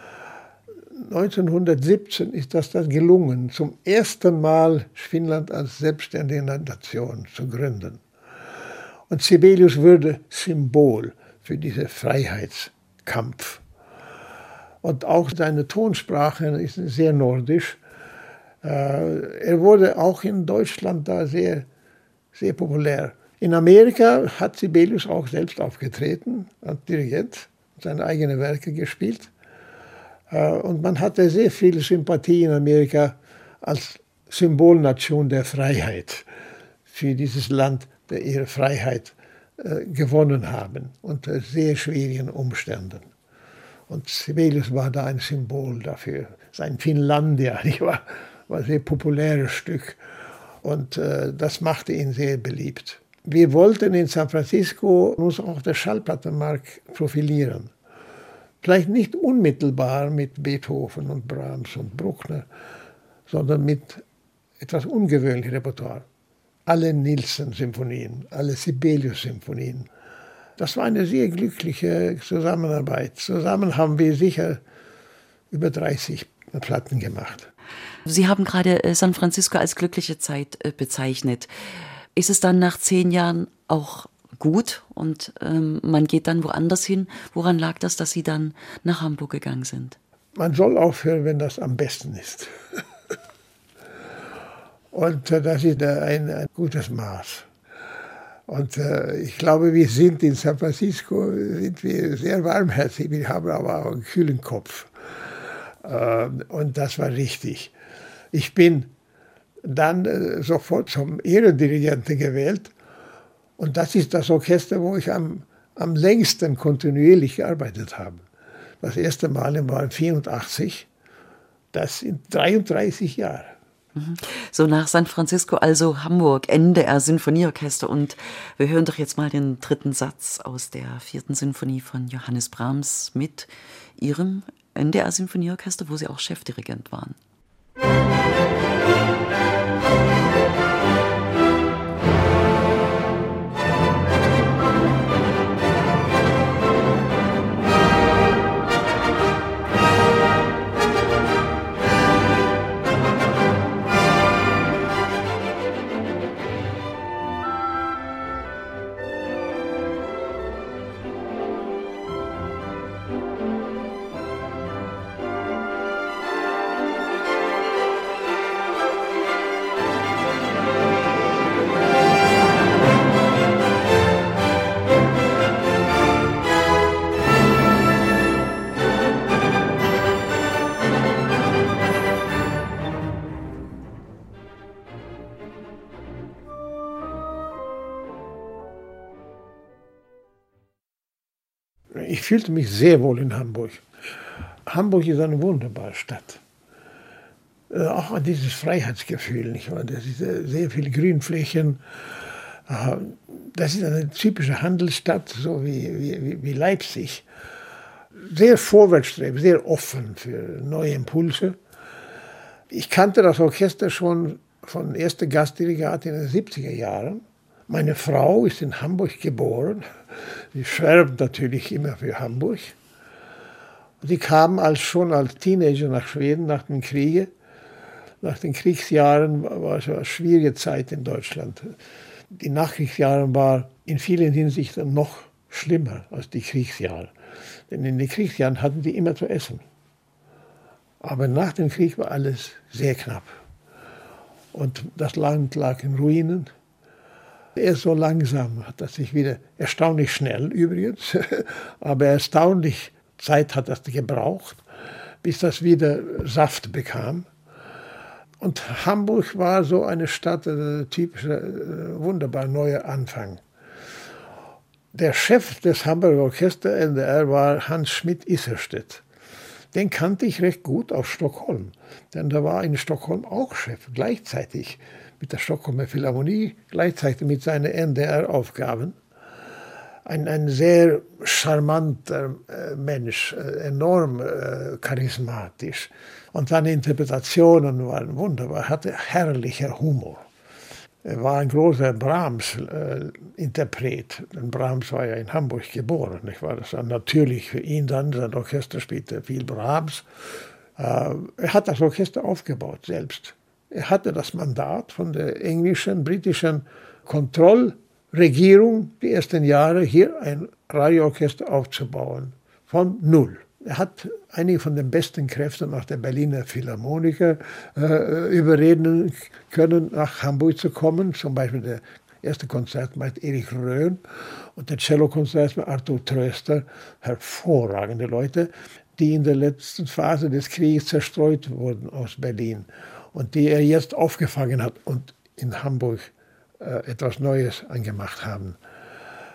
neunzehnhundertsiebzehn ist das dann gelungen, zum ersten Mal Finnland als selbstständige Nation zu gründen. Und Sibelius wurde Symbol für diesen Freiheitskampf. Und auch seine Tonsprache ist sehr nordisch. Er wurde auch in Deutschland da sehr, sehr populär. In Amerika hat Sibelius auch selbst aufgetreten, als Dirigent, seine eigenen Werke gespielt. Und man hatte sehr viel Sympathie in Amerika als Symbolnation der Freiheit für dieses Land, der ihre Freiheit gewonnen haben unter sehr schwierigen Umständen. Und Sibelius war da ein Symbol dafür. Sein Finlandia, die war, war ein sehr populäres Stück. Und äh, das machte ihn sehr beliebt. Wir wollten in San Francisco uns auch der Schallplattenmarkt profilieren. Vielleicht nicht unmittelbar mit Beethoven und Brahms und Bruckner, sondern mit etwas ungewöhnlichem Repertoire. Alle Nielsen-Symphonien, alle Sibelius-Symphonien. Das war eine sehr glückliche Zusammenarbeit. Zusammen haben wir sicher über dreißig Platten gemacht. Sie haben gerade San Francisco als glückliche Zeit bezeichnet. Ist es dann nach zehn Jahren auch gut und ähm, man geht dann woanders hin? Woran lag das, dass Sie dann nach Hamburg gegangen sind? Man soll aufhören, wenn das am besten ist. Und äh, das ist äh, ein, ein gutes Maß. Und äh, ich glaube, wir sind in San Francisco sind wir sehr warmherzig, wir haben aber auch einen kühlen Kopf. Äh, und das war richtig. Ich bin dann äh, sofort zum Ehrendirigenten gewählt. Und das ist das Orchester, wo ich am, am längsten kontinuierlich gearbeitet habe. Das erste Mal war neunzehnhundertvierundachtzig, das sind dreiunddreißig Jahre. So nach San Francisco, also Hamburg, N D R Sinfonieorchester. Und wir hören doch jetzt mal den dritten Satz aus der vierten Sinfonie von Johannes Brahms mit Ihrem N D R Sinfonieorchester, wo Sie auch Chefdirigent waren. Ich fühlte mich sehr wohl in Hamburg. Hamburg ist eine wunderbare Stadt. Äh, auch an dieses Freiheitsgefühl, nicht wahr? Das ist äh, sehr viele Grünflächen. Äh, das ist eine typische Handelsstadt, so wie, wie, wie Leipzig. Sehr vorwärtsstrebend, sehr offen für neue Impulse. Ich kannte das Orchester schon von erster Gastdirigat in den siebziger Jahren. Meine Frau ist in Hamburg geboren. Sie schwärmt natürlich immer für Hamburg. Sie kam als, schon als Teenager nach Schweden nach den Kriegen. Nach den Kriegsjahren war es eine schwierige Zeit in Deutschland. Die Nachkriegsjahre waren in vielen Hinsichten noch schlimmer als die Kriegsjahre. Denn in den Kriegsjahren hatten die immer zu essen. Aber nach dem Krieg war alles sehr knapp. Und das Land lag in Ruinen. Erst so langsam hat das sich wieder, erstaunlich schnell übrigens, aber erstaunlich Zeit hat das gebraucht, bis das wieder Saft bekam. Und Hamburg war so eine Stadt, ein typischer, wunderbar neuer Anfang. Der Chef des Hamburger Orchester N D R war Hans Schmidt-Isserstedt. Den kannte ich recht gut aus Stockholm, denn da war in Stockholm auch Chef, gleichzeitig mit der Stockholmer Philharmonie, gleichzeitig mit seinen N D R-Aufgaben. Ein, ein sehr charmanter äh, Mensch, äh, enorm äh, charismatisch. Und seine Interpretationen waren wunderbar, hatte herrlicher Humor. Er war ein großer Brahms-Interpret. Äh, Brahms war ja in Hamburg geboren. Nicht wahr? Das war natürlich für ihn dann, sein Orchester spielte viel Brahms. Äh, er hat das Orchester aufgebaut selbst. Er hatte das Mandat von der englischen, britischen Kontrollregierung, die ersten Jahre hier ein Radioorchester aufzubauen, von null. Er hat einige von den besten Kräften nach der Berliner Philharmoniker äh, überreden können, nach Hamburg zu kommen. Zum Beispiel der erste Konzertmeister Erich Röhn und der Cellokonzertmeister Arthur Tröster, hervorragende Leute, die in der letzten Phase des Krieges zerstreut wurden aus Berlin. Und die er jetzt aufgefangen hat und in Hamburg äh, etwas Neues angemacht haben.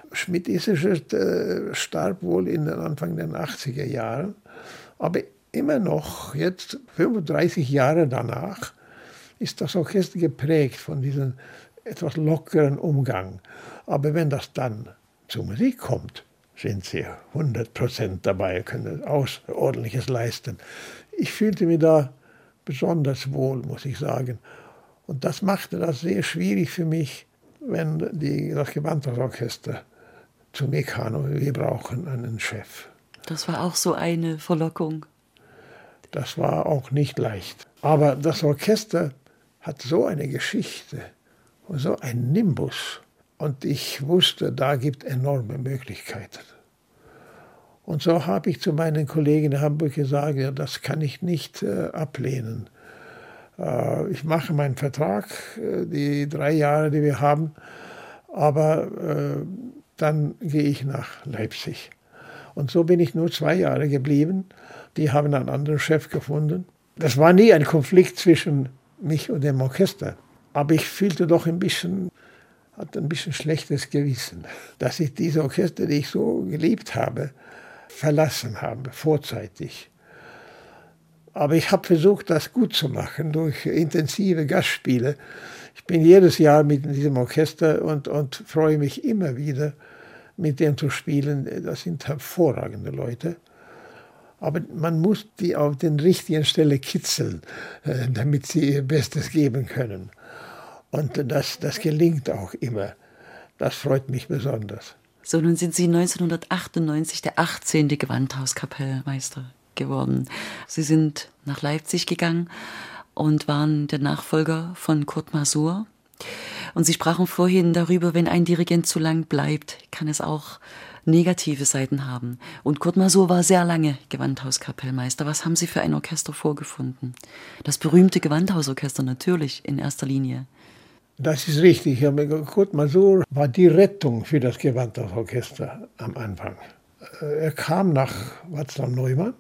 Schmidt-Isserstedt äh, starb wohl in den Anfang der achtziger Jahren, aber immer noch, jetzt fünfunddreißig Jahre danach, ist das Orchester geprägt von diesem etwas lockeren Umgang. Aber wenn das dann zur Musik kommt, sind sie hundert Prozent dabei, können Außerordentliches leisten. Ich fühlte mich da besonders wohl, muss ich sagen. Und das machte das sehr schwierig für mich, wenn die, das Gewandhausorchester zu mir kam, wir brauchen einen Chef. Das war auch so eine Verlockung. Das war auch nicht leicht. Aber das Orchester hat so eine Geschichte und so einen Nimbus. Und ich wusste, da gibt es enorme Möglichkeiten. Und so habe ich zu meinen Kollegen in Hamburg gesagt, ja, das kann ich nicht äh, ablehnen. Äh, ich mache meinen Vertrag, äh, die drei Jahre, die wir haben, aber äh, dann gehe ich nach Leipzig. Und so bin ich nur zwei Jahre geblieben. Die haben einen anderen Chef gefunden. Das war nie ein Konflikt zwischen mich und dem Orchester. Aber ich fühlte doch ein bisschen, hatte ein bisschen schlechtes Gewissen, dass ich diese Orchester, die ich so geliebt habe, verlassen habe, vorzeitig. Aber ich habe versucht, das gut zu machen durch intensive Gastspiele. Ich bin jedes Jahr mit diesem Orchester und, und freue mich immer wieder, mit dem zu spielen. Das sind hervorragende Leute. Aber man muss die auf den richtigen Stelle kitzeln, damit sie ihr Bestes geben können. Und das, das gelingt auch immer. Das freut mich besonders. So, nun sind Sie neunzehnhundertachtundneunzig der achtzehnte Gewandhauskapellmeister geworden. Sie sind nach Leipzig gegangen und waren der Nachfolger von Kurt Masur. Und Sie sprachen vorhin darüber, wenn ein Dirigent zu lang bleibt, kann es auch negative Seiten haben. Und Kurt Masur war sehr lange Gewandhauskapellmeister. Was haben Sie für ein Orchester vorgefunden? Das berühmte Gewandhausorchester natürlich in erster Linie. Das ist richtig. Kurt Masur war die Rettung für das Gewandhausorchester am Anfang. Er kam nach Václav Neumann.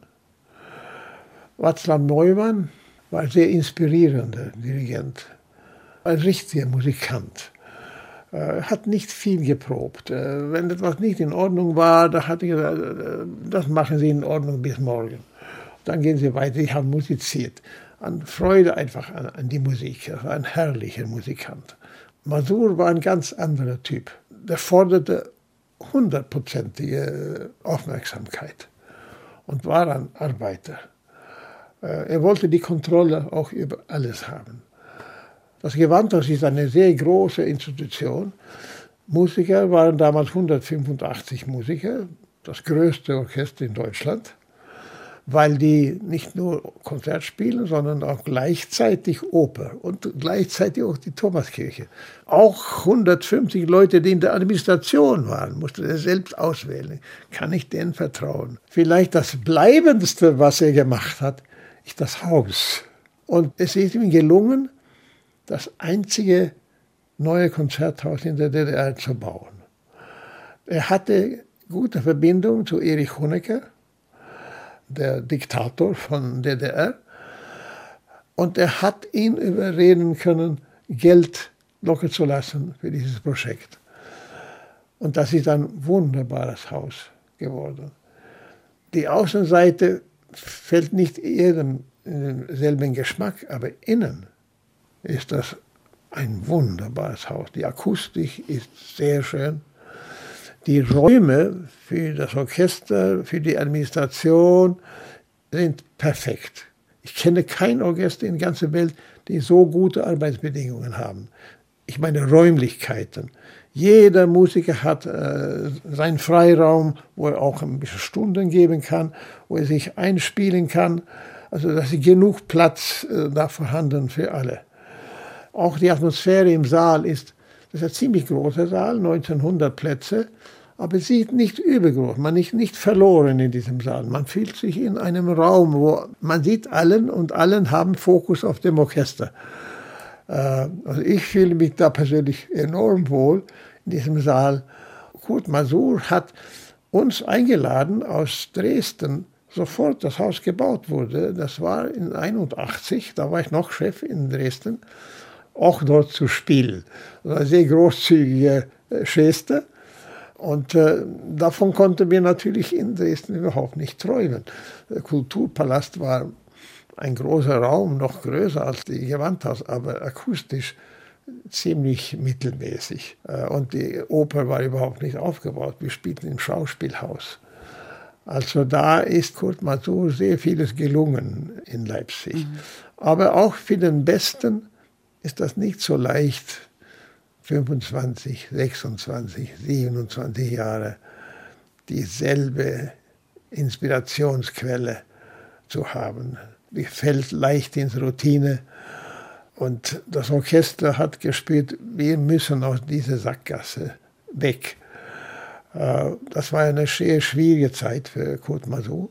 Václav Neumann war ein sehr inspirierender Dirigent, ein richtiger Musikant. Er hat nicht viel geprobt. Wenn etwas nicht in Ordnung war, da hat er gesagt, das machen Sie in Ordnung bis morgen. Dann gehen Sie weiter. Ich habe musiziert. An Freude einfach an, an die Musik. Er war ein herrlicher Musikant. Masur war ein ganz anderer Typ. Der forderte hundertprozentige Aufmerksamkeit und war ein Arbeiter. Er wollte die Kontrolle auch über alles haben. Das Gewandhaus ist eine sehr große Institution. Musiker waren damals hundertfünfundachtzig Musiker, das größte Orchester in Deutschland, weil die nicht nur Konzert spielen, sondern auch gleichzeitig Oper und gleichzeitig auch die Thomaskirche. Auch hundertfünfzig Leute, die in der Administration waren, musste er selbst auswählen. Kann ich denen vertrauen? Vielleicht das Bleibendste, was er gemacht hat, ist das Haus. Und es ist ihm gelungen, das einzige neue Konzerthaus in der D D R zu bauen. Er hatte gute Verbindung zu Erich Honecker, der Diktator von D D R, und er hat ihn überreden können, Geld locker zu lassen für dieses Projekt. Und das ist ein wunderbares Haus geworden. Die Außenseite fällt nicht jedem in denselben Geschmack, aber innen ist das ein wunderbares Haus. Die Akustik ist sehr schön. Die Räume für das Orchester, für die Administration sind perfekt. Ich kenne kein Orchester in der ganzen Welt, die so gute Arbeitsbedingungen haben. Ich meine Räumlichkeiten. Jeder Musiker hat äh, seinen Freiraum, wo er auch ein bisschen Stunden geben kann, wo er sich einspielen kann. Also da ist genug Platz äh, da vorhanden für alle. Auch die Atmosphäre im Saal ist, das ist ein ziemlich großer Saal, neunzehnhundert Plätze, aber es ist nicht übergroß, man ist nicht verloren in diesem Saal. Man fühlt sich in einem Raum, wo man sieht allen und allen haben Fokus auf dem Orchester. Also ich fühle mich da persönlich enorm wohl in diesem Saal. Kurt Masur hat uns eingeladen aus Dresden, sofort das Haus gebaut wurde. Das war in einundachtzig, da war ich noch Chef in Dresden, auch dort zu spielen. Das war eine sehr großzügige Geste. Und äh, davon konnten wir natürlich in Dresden überhaupt nicht träumen. Der Kulturpalast war ein großer Raum, noch größer als die Gewandhaus, aber akustisch ziemlich mittelmäßig. Äh, und die Oper war überhaupt nicht aufgebaut. Wir spielten im Schauspielhaus. Also da ist Kurt Masur sehr vieles gelungen in Leipzig. Mhm. Aber auch für den Besten ist das nicht so leicht, fünfundzwanzig, sechsundzwanzig, siebenundzwanzig Jahre dieselbe Inspirationsquelle zu haben. Die fällt leicht ins Routine und das Orchester hat gespürt, wir müssen aus dieser Sackgasse weg. Das war eine sehr schwierige Zeit für Kurt Masur,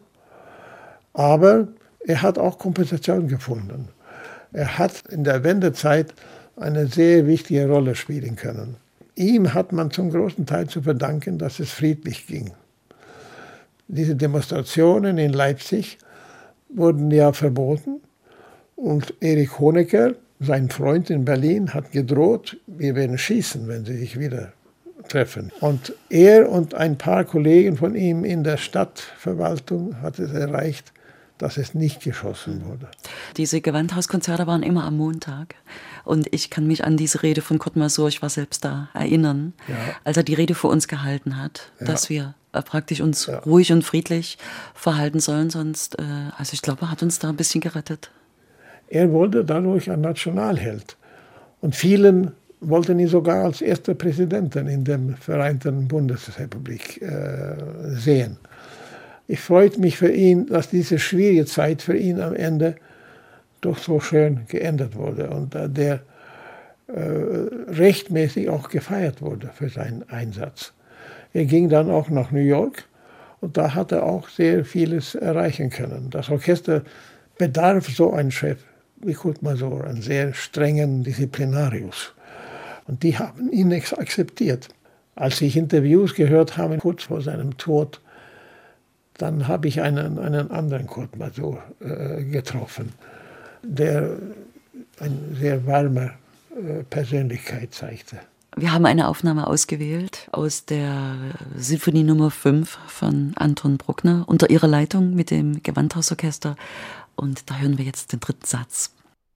aber er hat auch Kompensation gefunden. Er hat in der Wendezeit eine sehr wichtige Rolle spielen können. Ihm hat man zum großen Teil zu verdanken, dass es friedlich ging. Diese Demonstrationen in Leipzig wurden ja verboten und Erich Honecker, sein Freund in Berlin, hat gedroht, wir werden schießen, wenn sie sich wieder treffen. Und er und ein paar Kollegen von ihm in der Stadtverwaltung hat es erreicht, dass es nicht geschossen wurde. Diese Gewandhauskonzerte waren immer am Montag. Und ich kann mich an diese Rede von Kurt Masur, ich war selbst da, erinnern, ja. als er die Rede für uns gehalten hat, ja. dass wir äh, praktisch uns ja. ruhig und friedlich verhalten sollen. Sonst, äh, also ich glaube, er hat uns da ein bisschen gerettet. Er wurde dadurch ein Nationalheld. Und vielen wollten ihn sogar als erster Präsidenten in der Vereinten Bundesrepublik äh, sehen. Ich freue mich für ihn, dass diese schwierige Zeit für ihn am Ende doch so schön geändert wurde und äh, der äh, rechtmäßig auch gefeiert wurde für seinen Einsatz. Er ging dann auch nach New York und da hat er auch sehr vieles erreichen können. Das Orchester bedarf so einen Chef wie Kurt Masur, einen sehr strengen Disziplinarius. Und die haben ihn akzeptiert. Als ich Interviews gehört habe, kurz vor seinem Tod, dann habe ich einen, einen anderen Kurt Masur äh, getroffen, der eine sehr warme äh, Persönlichkeit zeigte. Wir haben eine Aufnahme ausgewählt aus der Sinfonie Nummer fünf von Anton Bruckner unter ihrer Leitung mit dem Gewandhausorchester. Und da hören wir jetzt den dritten Satz.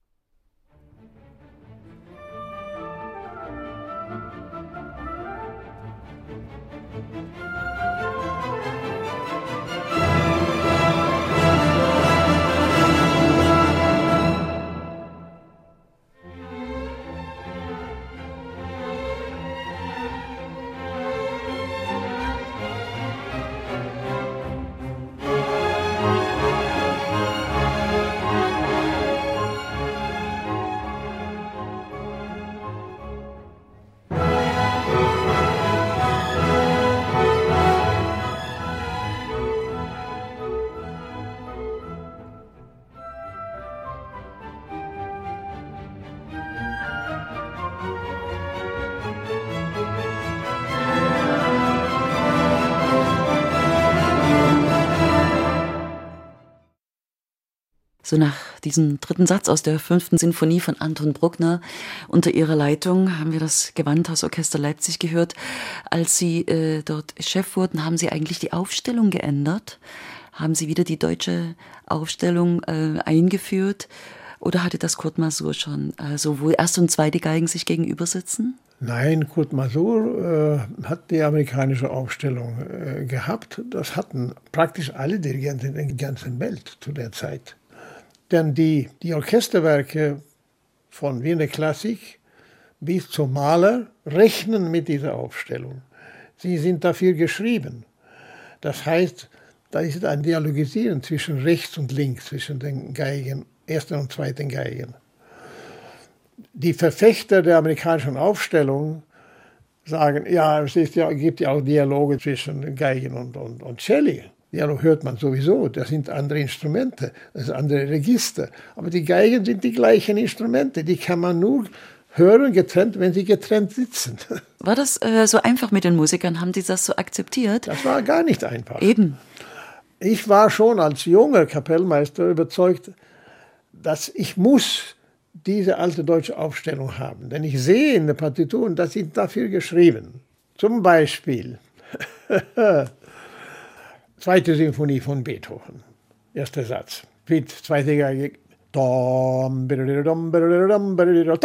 So nach diesem dritten Satz aus der fünften Sinfonie von Anton Bruckner unter ihrer Leitung haben wir das Gewandhausorchester Leipzig gehört. Als Sie äh, dort Chef wurden, haben Sie eigentlich die Aufstellung geändert? Haben Sie wieder die deutsche Aufstellung äh, eingeführt? Oder hatte das Kurt Masur schon, also wo erste und zweite Geigen sich gegenüber sitzen? Nein, Kurt Masur äh, hat die amerikanische Aufstellung äh, gehabt. Das hatten praktisch alle Dirigenten in der ganzen Welt zu der Zeit. Denn die, die Orchesterwerke von Wiener Klassik bis zum Mahler rechnen mit dieser Aufstellung. Sie sind dafür geschrieben. Das heißt, da ist ein Dialogisieren zwischen rechts und links, zwischen den Geigen, ersten und zweiten Geigen. Die Verfechter der amerikanischen Aufstellung sagen, ja, es ist ja, gibt ja auch Dialoge zwischen Geigen und, und, und Celli. Dialog hört man sowieso, das sind andere Instrumente, das sind andere Register. Aber die Geigen sind die gleichen Instrumente, die kann man nur hören getrennt, wenn sie getrennt sitzen. War das äh, so einfach mit den Musikern? Haben die das so akzeptiert? Das war gar nicht einfach. Eben. Ich war schon als junger Kapellmeister überzeugt, dass ich muss diese alte deutsche Aufstellung haben. Denn ich sehe in der Partitur, dass sie dafür geschrieben. Zum Beispiel Zweite Symphonie von Beethoven. Erster Satz. Mit zweite Geige. Dom, dom, dom,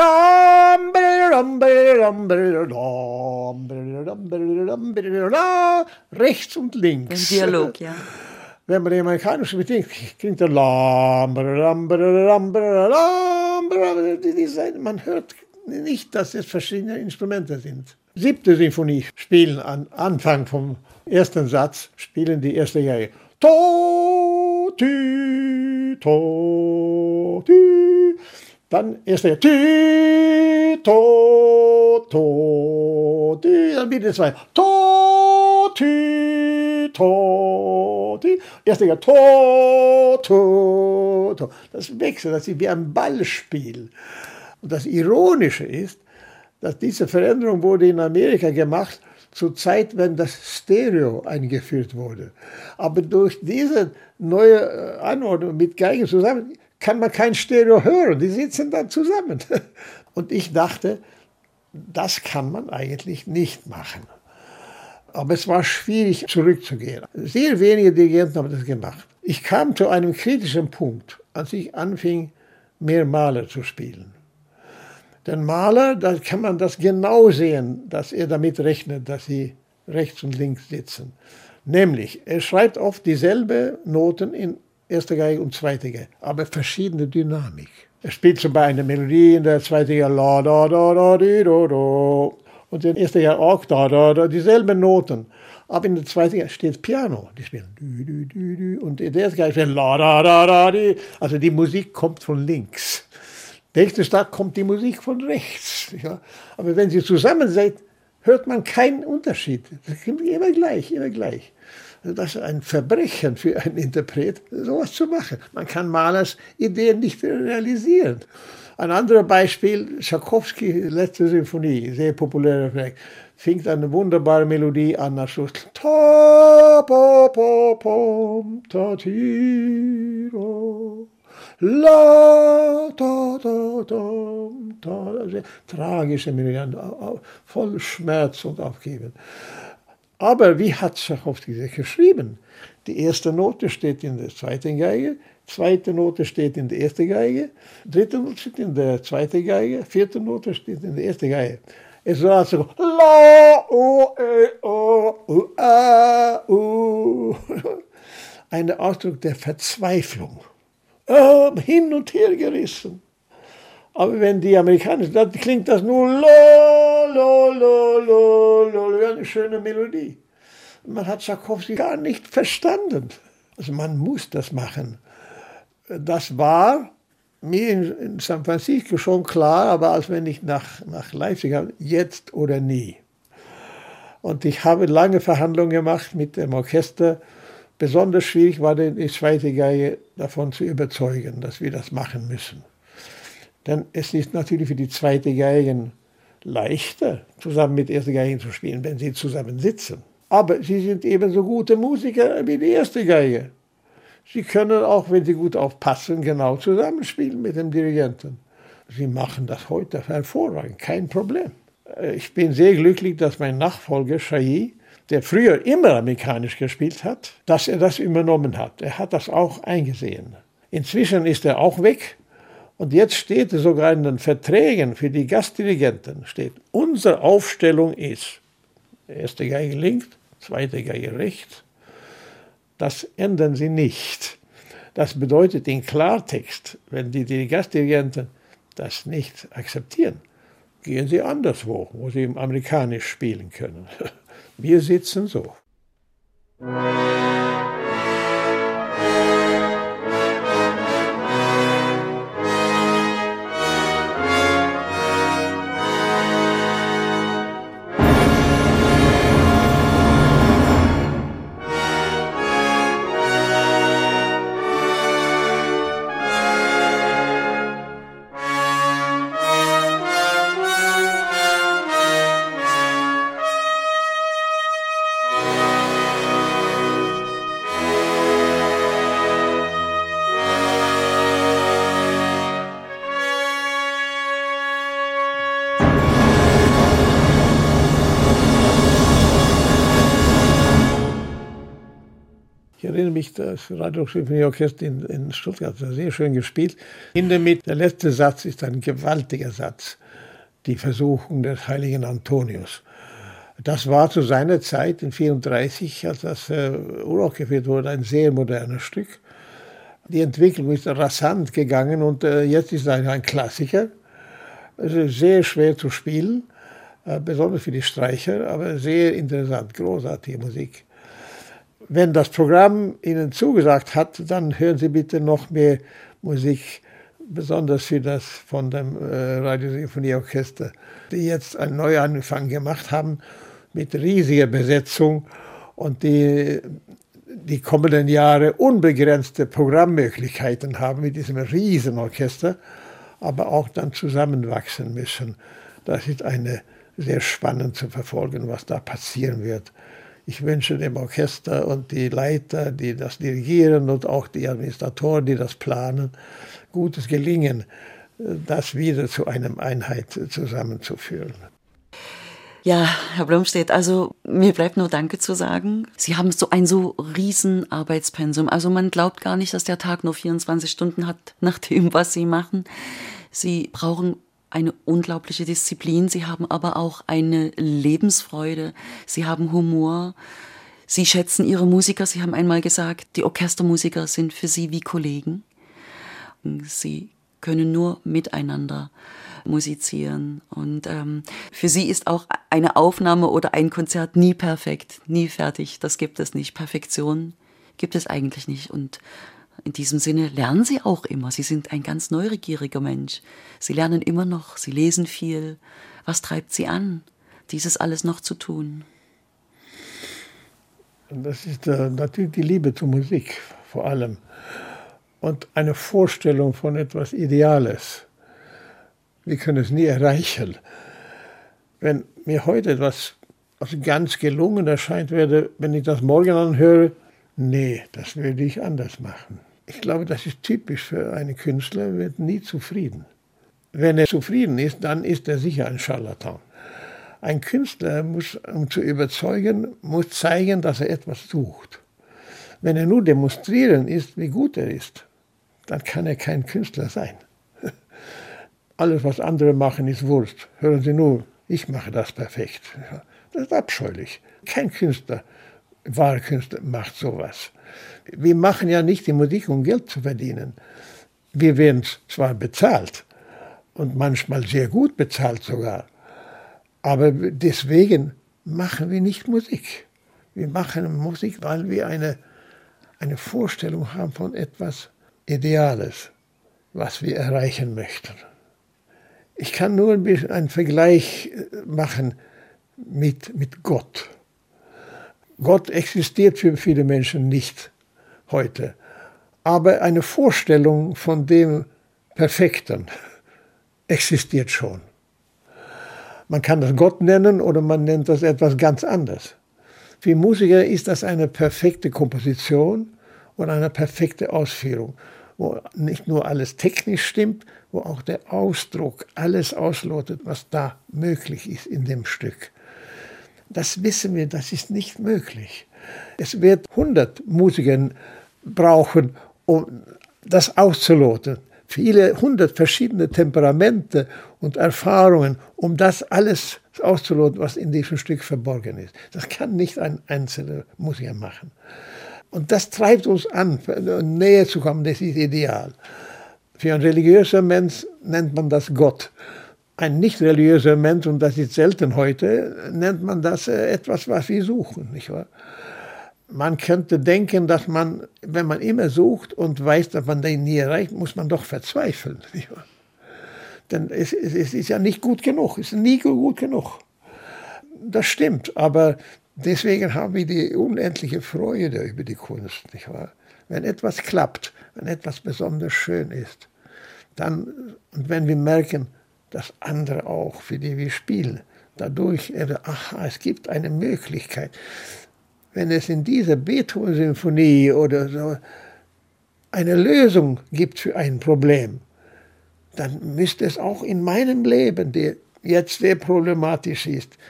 rechts und links. Ein Dialog, ja. Wenn man den amerikanischen bedingt, klingt er. Man hört nicht, dass es verschiedene Instrumente sind. Siebte Symphonie spielen am Anfang vom ersten Satz, spielen die erste Geige. To, tü, to, tü. Dann erste Geige. Tü, to, to, tü. Dann wieder zwei. To, tü, to, tü. Erste Geige. To, to, to. Das wechselt, das ist wie ein Ballspiel. Und das Ironische ist, dass diese Veränderung wurde in Amerika gemacht, zur Zeit, wenn das Stereo eingeführt wurde. Aber durch diese neue Anordnung mit Geige zusammen kann man kein Stereo hören. Die sitzen dann zusammen. Und ich dachte, das kann man eigentlich nicht machen. Aber es war schwierig, zurückzugehen. Sehr wenige Dirigenten haben das gemacht. Ich kam zu einem kritischen Punkt, als ich anfing, mehr Mahler zu spielen. Den Mahler, da kann man das genau sehen, dass er damit rechnet, dass sie rechts und links sitzen. Nämlich, er schreibt oft dieselbe Noten in erster Geige und zweiter Geige, aber verschiedene Dynamik. Er spielt zum Beispiel eine Melodie in der zweiten Geige, la, da, da, da, di, do, do. Und in der ersten Geige auch da, da, da, dieselben Noten. Aber in der zweiten Geige steht Piano. Die spielen dü, dü, dü, dü. Und in der ersten Geige spielt la, da, da, da, di. Also die Musik kommt von links. Nächsten Tag kommt die Musik von rechts. Ja. Aber wenn sie zusammen sind, hört man keinen Unterschied. Das klingt immer gleich, immer gleich. Das ist ein Verbrechen für einen Interpret, sowas zu machen. Man kann Mahlers Ideen nicht realisieren. Ein anderes Beispiel, Tschaikowski, letzte Symphonie, sehr populärer Werk, fängt eine wunderbare Melodie an, nach Schluss. Ta, pa, pa, pom, ta, ti, ro. La, da, da, da, da, also, tragische Melodien, voll Schmerz und Aufgeben. Aber wie hat Tschaikowski das geschrieben? Die erste Note steht in der zweiten Geige, zweite Note steht in der ersten Geige, dritte Note steht in der zweiten Geige, vierte Note steht in der ersten Geige. Es war also la, o, e, o, u, a, u. Ein Ausdruck der Verzweiflung. Äh, hin und her gerissen. Aber wenn die Amerikaner, dann klingt das nur lo, lo, lo, lo, lo, eine schöne Melodie. Man hat Tschaikowski gar nicht verstanden. Also man muss das machen. Das war mir in, in San Francisco schon klar, aber als wenn ich nach, nach Leipzig habe, jetzt oder nie. Und ich habe lange Verhandlungen gemacht mit dem Orchester. Besonders schwierig war die zweite Geige davon zu überzeugen, dass wir das machen müssen. Denn es ist natürlich für die zweite Geige leichter, zusammen mit erster Geige zu spielen, wenn sie zusammen sitzen. Aber sie sind ebenso gute Musiker wie die erste Geige. Sie können auch, wenn sie gut aufpassen, genau zusammenspielen mit dem Dirigenten. Sie machen das heute hervorragend, kein Problem. Ich bin sehr glücklich, dass mein Nachfolger Chailly, der früher immer amerikanisch gespielt hat, dass er das übernommen hat. Er hat das auch eingesehen. Inzwischen ist er auch weg und jetzt steht sogar in den Verträgen für die Gastdirigenten, steht, unsere Aufstellung ist, erste Geige links, zweite Geige rechts. Das ändern sie nicht. Das bedeutet in Klartext, wenn die, die Gastdirigenten das nicht akzeptieren, gehen sie anderswo, wo sie amerikanisch spielen können. Wir sitzen so. Ich erinnere mich, das Radiosymphonieorchester in, in Stuttgart hat sehr schön gespielt. Hinter mit, der letzte Satz ist ein gewaltiger Satz. Die Versuchung des heiligen Antonius. Das war zu seiner Zeit in vierunddreißig, als das äh, uraufgeführt wurde, ein sehr modernes Stück. Die Entwicklung ist rasant gegangen und äh, jetzt ist es ein, ein Klassiker. Es ist sehr schwer zu spielen, äh, besonders für die Streicher, aber sehr interessant, großartige Musik. Wenn das Programm Ihnen zugesagt hat, dann hören Sie bitte noch mehr Musik, besonders für das von dem äh, Radiosymphonieorchester, die jetzt einen Neuanfang gemacht haben mit riesiger Besetzung und die die kommenden Jahre unbegrenzte Programmmöglichkeiten haben mit diesem Riesenorchester, aber auch dann zusammenwachsen müssen. Das ist eine sehr spannend zu verfolgen, was da passieren wird. Ich wünsche dem Orchester und die Leiter, die das dirigieren und auch die Administratoren, die das planen, gutes Gelingen, das wieder zu einer Einheit zusammenzuführen. Ja, Herr Blomstedt, also mir bleibt nur Danke zu sagen. Sie haben so ein so riesen Arbeitspensum. Also man glaubt gar nicht, dass der Tag nur vierundzwanzig Stunden hat, nach dem, was Sie machen. Sie brauchen eine unglaubliche Disziplin. Sie haben aber auch eine Lebensfreude. Sie haben Humor. Sie schätzen Ihre Musiker. Sie haben einmal gesagt, die Orchestermusiker sind für Sie wie Kollegen. Sie können nur miteinander musizieren. Und ähm, für sie ist auch eine Aufnahme oder ein Konzert nie perfekt, nie fertig. Das gibt es nicht. Perfektion gibt es eigentlich nicht. Und in diesem Sinne lernen Sie auch immer. Sie sind ein ganz neugieriger Mensch. Sie lernen immer noch, Sie lesen viel. Was treibt Sie an, dieses alles noch zu tun? Das ist äh, natürlich die Liebe zur Musik vor allem. Und eine Vorstellung von etwas Ideales. Wir können es nie erreichen. Wenn mir heute etwas also ganz gelungen erscheint werde, wenn ich das morgen anhöre, nee, das würde ich anders machen. Ich glaube, das ist typisch für einen Künstler, er wird nie zufrieden. Wenn er zufrieden ist, dann ist er sicher ein Scharlatan. Ein Künstler muss, um zu überzeugen, muss zeigen, dass er etwas sucht. Wenn er nur demonstrieren ist, wie gut er ist, dann kann er kein Künstler sein. Alles, was andere machen, ist Wurst. Hören Sie nur, ich mache das perfekt. Das ist abscheulich. Kein Künstler, wahrer Künstler, macht sowas. Wir machen ja nicht die Musik, um Geld zu verdienen. Wir werden zwar bezahlt und manchmal sehr gut bezahlt sogar, aber deswegen machen wir nicht Musik. Wir machen Musik, weil wir eine, eine Vorstellung haben von etwas Ideales, was wir erreichen möchten. Ich kann nur ein bisschen einen Vergleich machen mit, mit Gott. Gott existiert für viele Menschen nicht heute, aber eine Vorstellung von dem Perfekten existiert schon. Man kann das Gott nennen oder man nennt das etwas ganz anderes. Für Musiker ist das eine perfekte Komposition und eine perfekte Ausführung, wo nicht nur alles technisch stimmt, wo auch der Ausdruck alles auslotet, was da möglich ist in dem Stück. Das wissen wir, das ist nicht möglich. Es wird hundert Musiker brauchen, um das auszuloten. Viele hundert verschiedene Temperamente und Erfahrungen, um das alles auszuloten, was in diesem Stück verborgen ist. Das kann nicht ein einzelner Musiker machen. Und das treibt uns an, näher zu kommen, das ist ideal. Für einen religiösen Mensch nennt man das Gott. Ein nicht religiöser Mensch, und das ist selten heute, nennt man das etwas, was wir suchen, nicht wahr? Man könnte denken, dass man, wenn man immer sucht und weiß, dass man den nie erreicht, muss man doch verzweifeln. Nicht wahr? Denn es, es ist ja nicht gut genug, es ist nie gut genug. Das stimmt, aber deswegen haben wir die unendliche Freude über die Kunst, nicht wahr? Wenn etwas klappt, wenn etwas besonders schön ist, dann, und wenn wir merken, dass andere auch, für die wir spielen, dadurch, aha, es gibt eine Möglichkeit. Wenn es in dieser Beethoven-Symphonie oder so eine Lösung gibt für ein Problem, dann müsste es auch in meinem Leben, der jetzt sehr problematisch ist,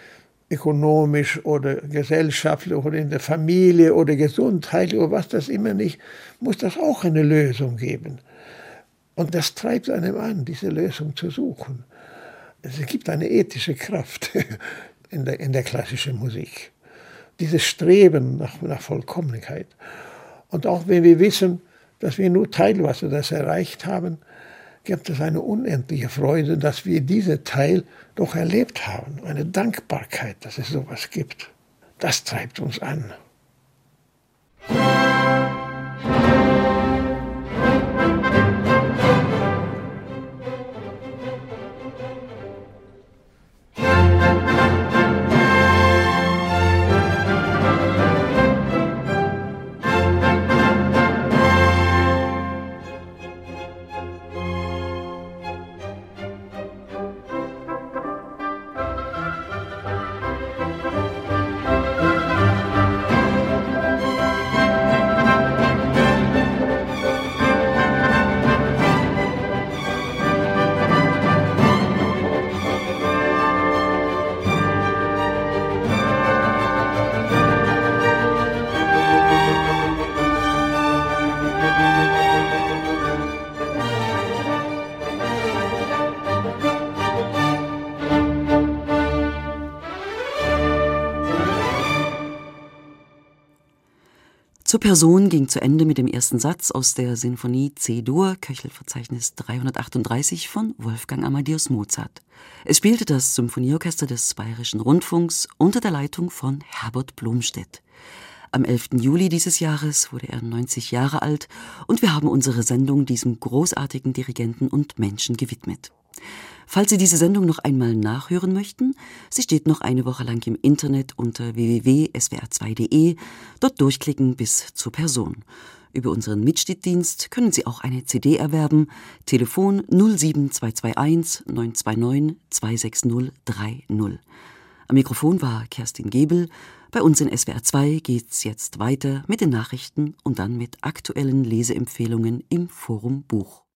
ökonomisch oder gesellschaftlich oder in der Familie oder gesundheitlich oder was das immer nicht, muss das auch eine Lösung geben. Und das treibt einem an, diese Lösung zu suchen. Es gibt eine ethische Kraft in der, in der klassischen Musik. Dieses Streben nach, nach Vollkommenheit. Und auch wenn wir wissen, dass wir nur teilweise das erreicht haben, gibt es eine unendliche Freude, dass wir diesen Teil doch erlebt haben. Eine Dankbarkeit, dass es sowas gibt. Das treibt uns an. Zur Person ging zu Ende mit dem ersten Satz aus der Sinfonie C-Dur, Köchelverzeichnis dreihundertachtunddreißig von Wolfgang Amadeus Mozart. Es spielte das Symphonieorchester des Bayerischen Rundfunks unter der Leitung von Herbert Blomstedt. Am elften Juli dieses Jahres wurde er neunzig Jahre alt und wir haben unsere Sendung diesem großartigen Dirigenten und Menschen gewidmet. Falls Sie diese Sendung noch einmal nachhören möchten, sie steht noch eine Woche lang im Internet unter w w w punkt s w r zwei punkt d e. Dort durchklicken bis zur Person. Über unseren Mitschnittdienst können Sie auch eine C D erwerben. Telefon null sieben zwei zwei eins neun zwei neun zwei sechs null drei null. Am Mikrofon war Kerstin Gebel. Bei uns in S W R zwei geht's jetzt weiter mit den Nachrichten und dann mit aktuellen Leseempfehlungen im Forum Buch.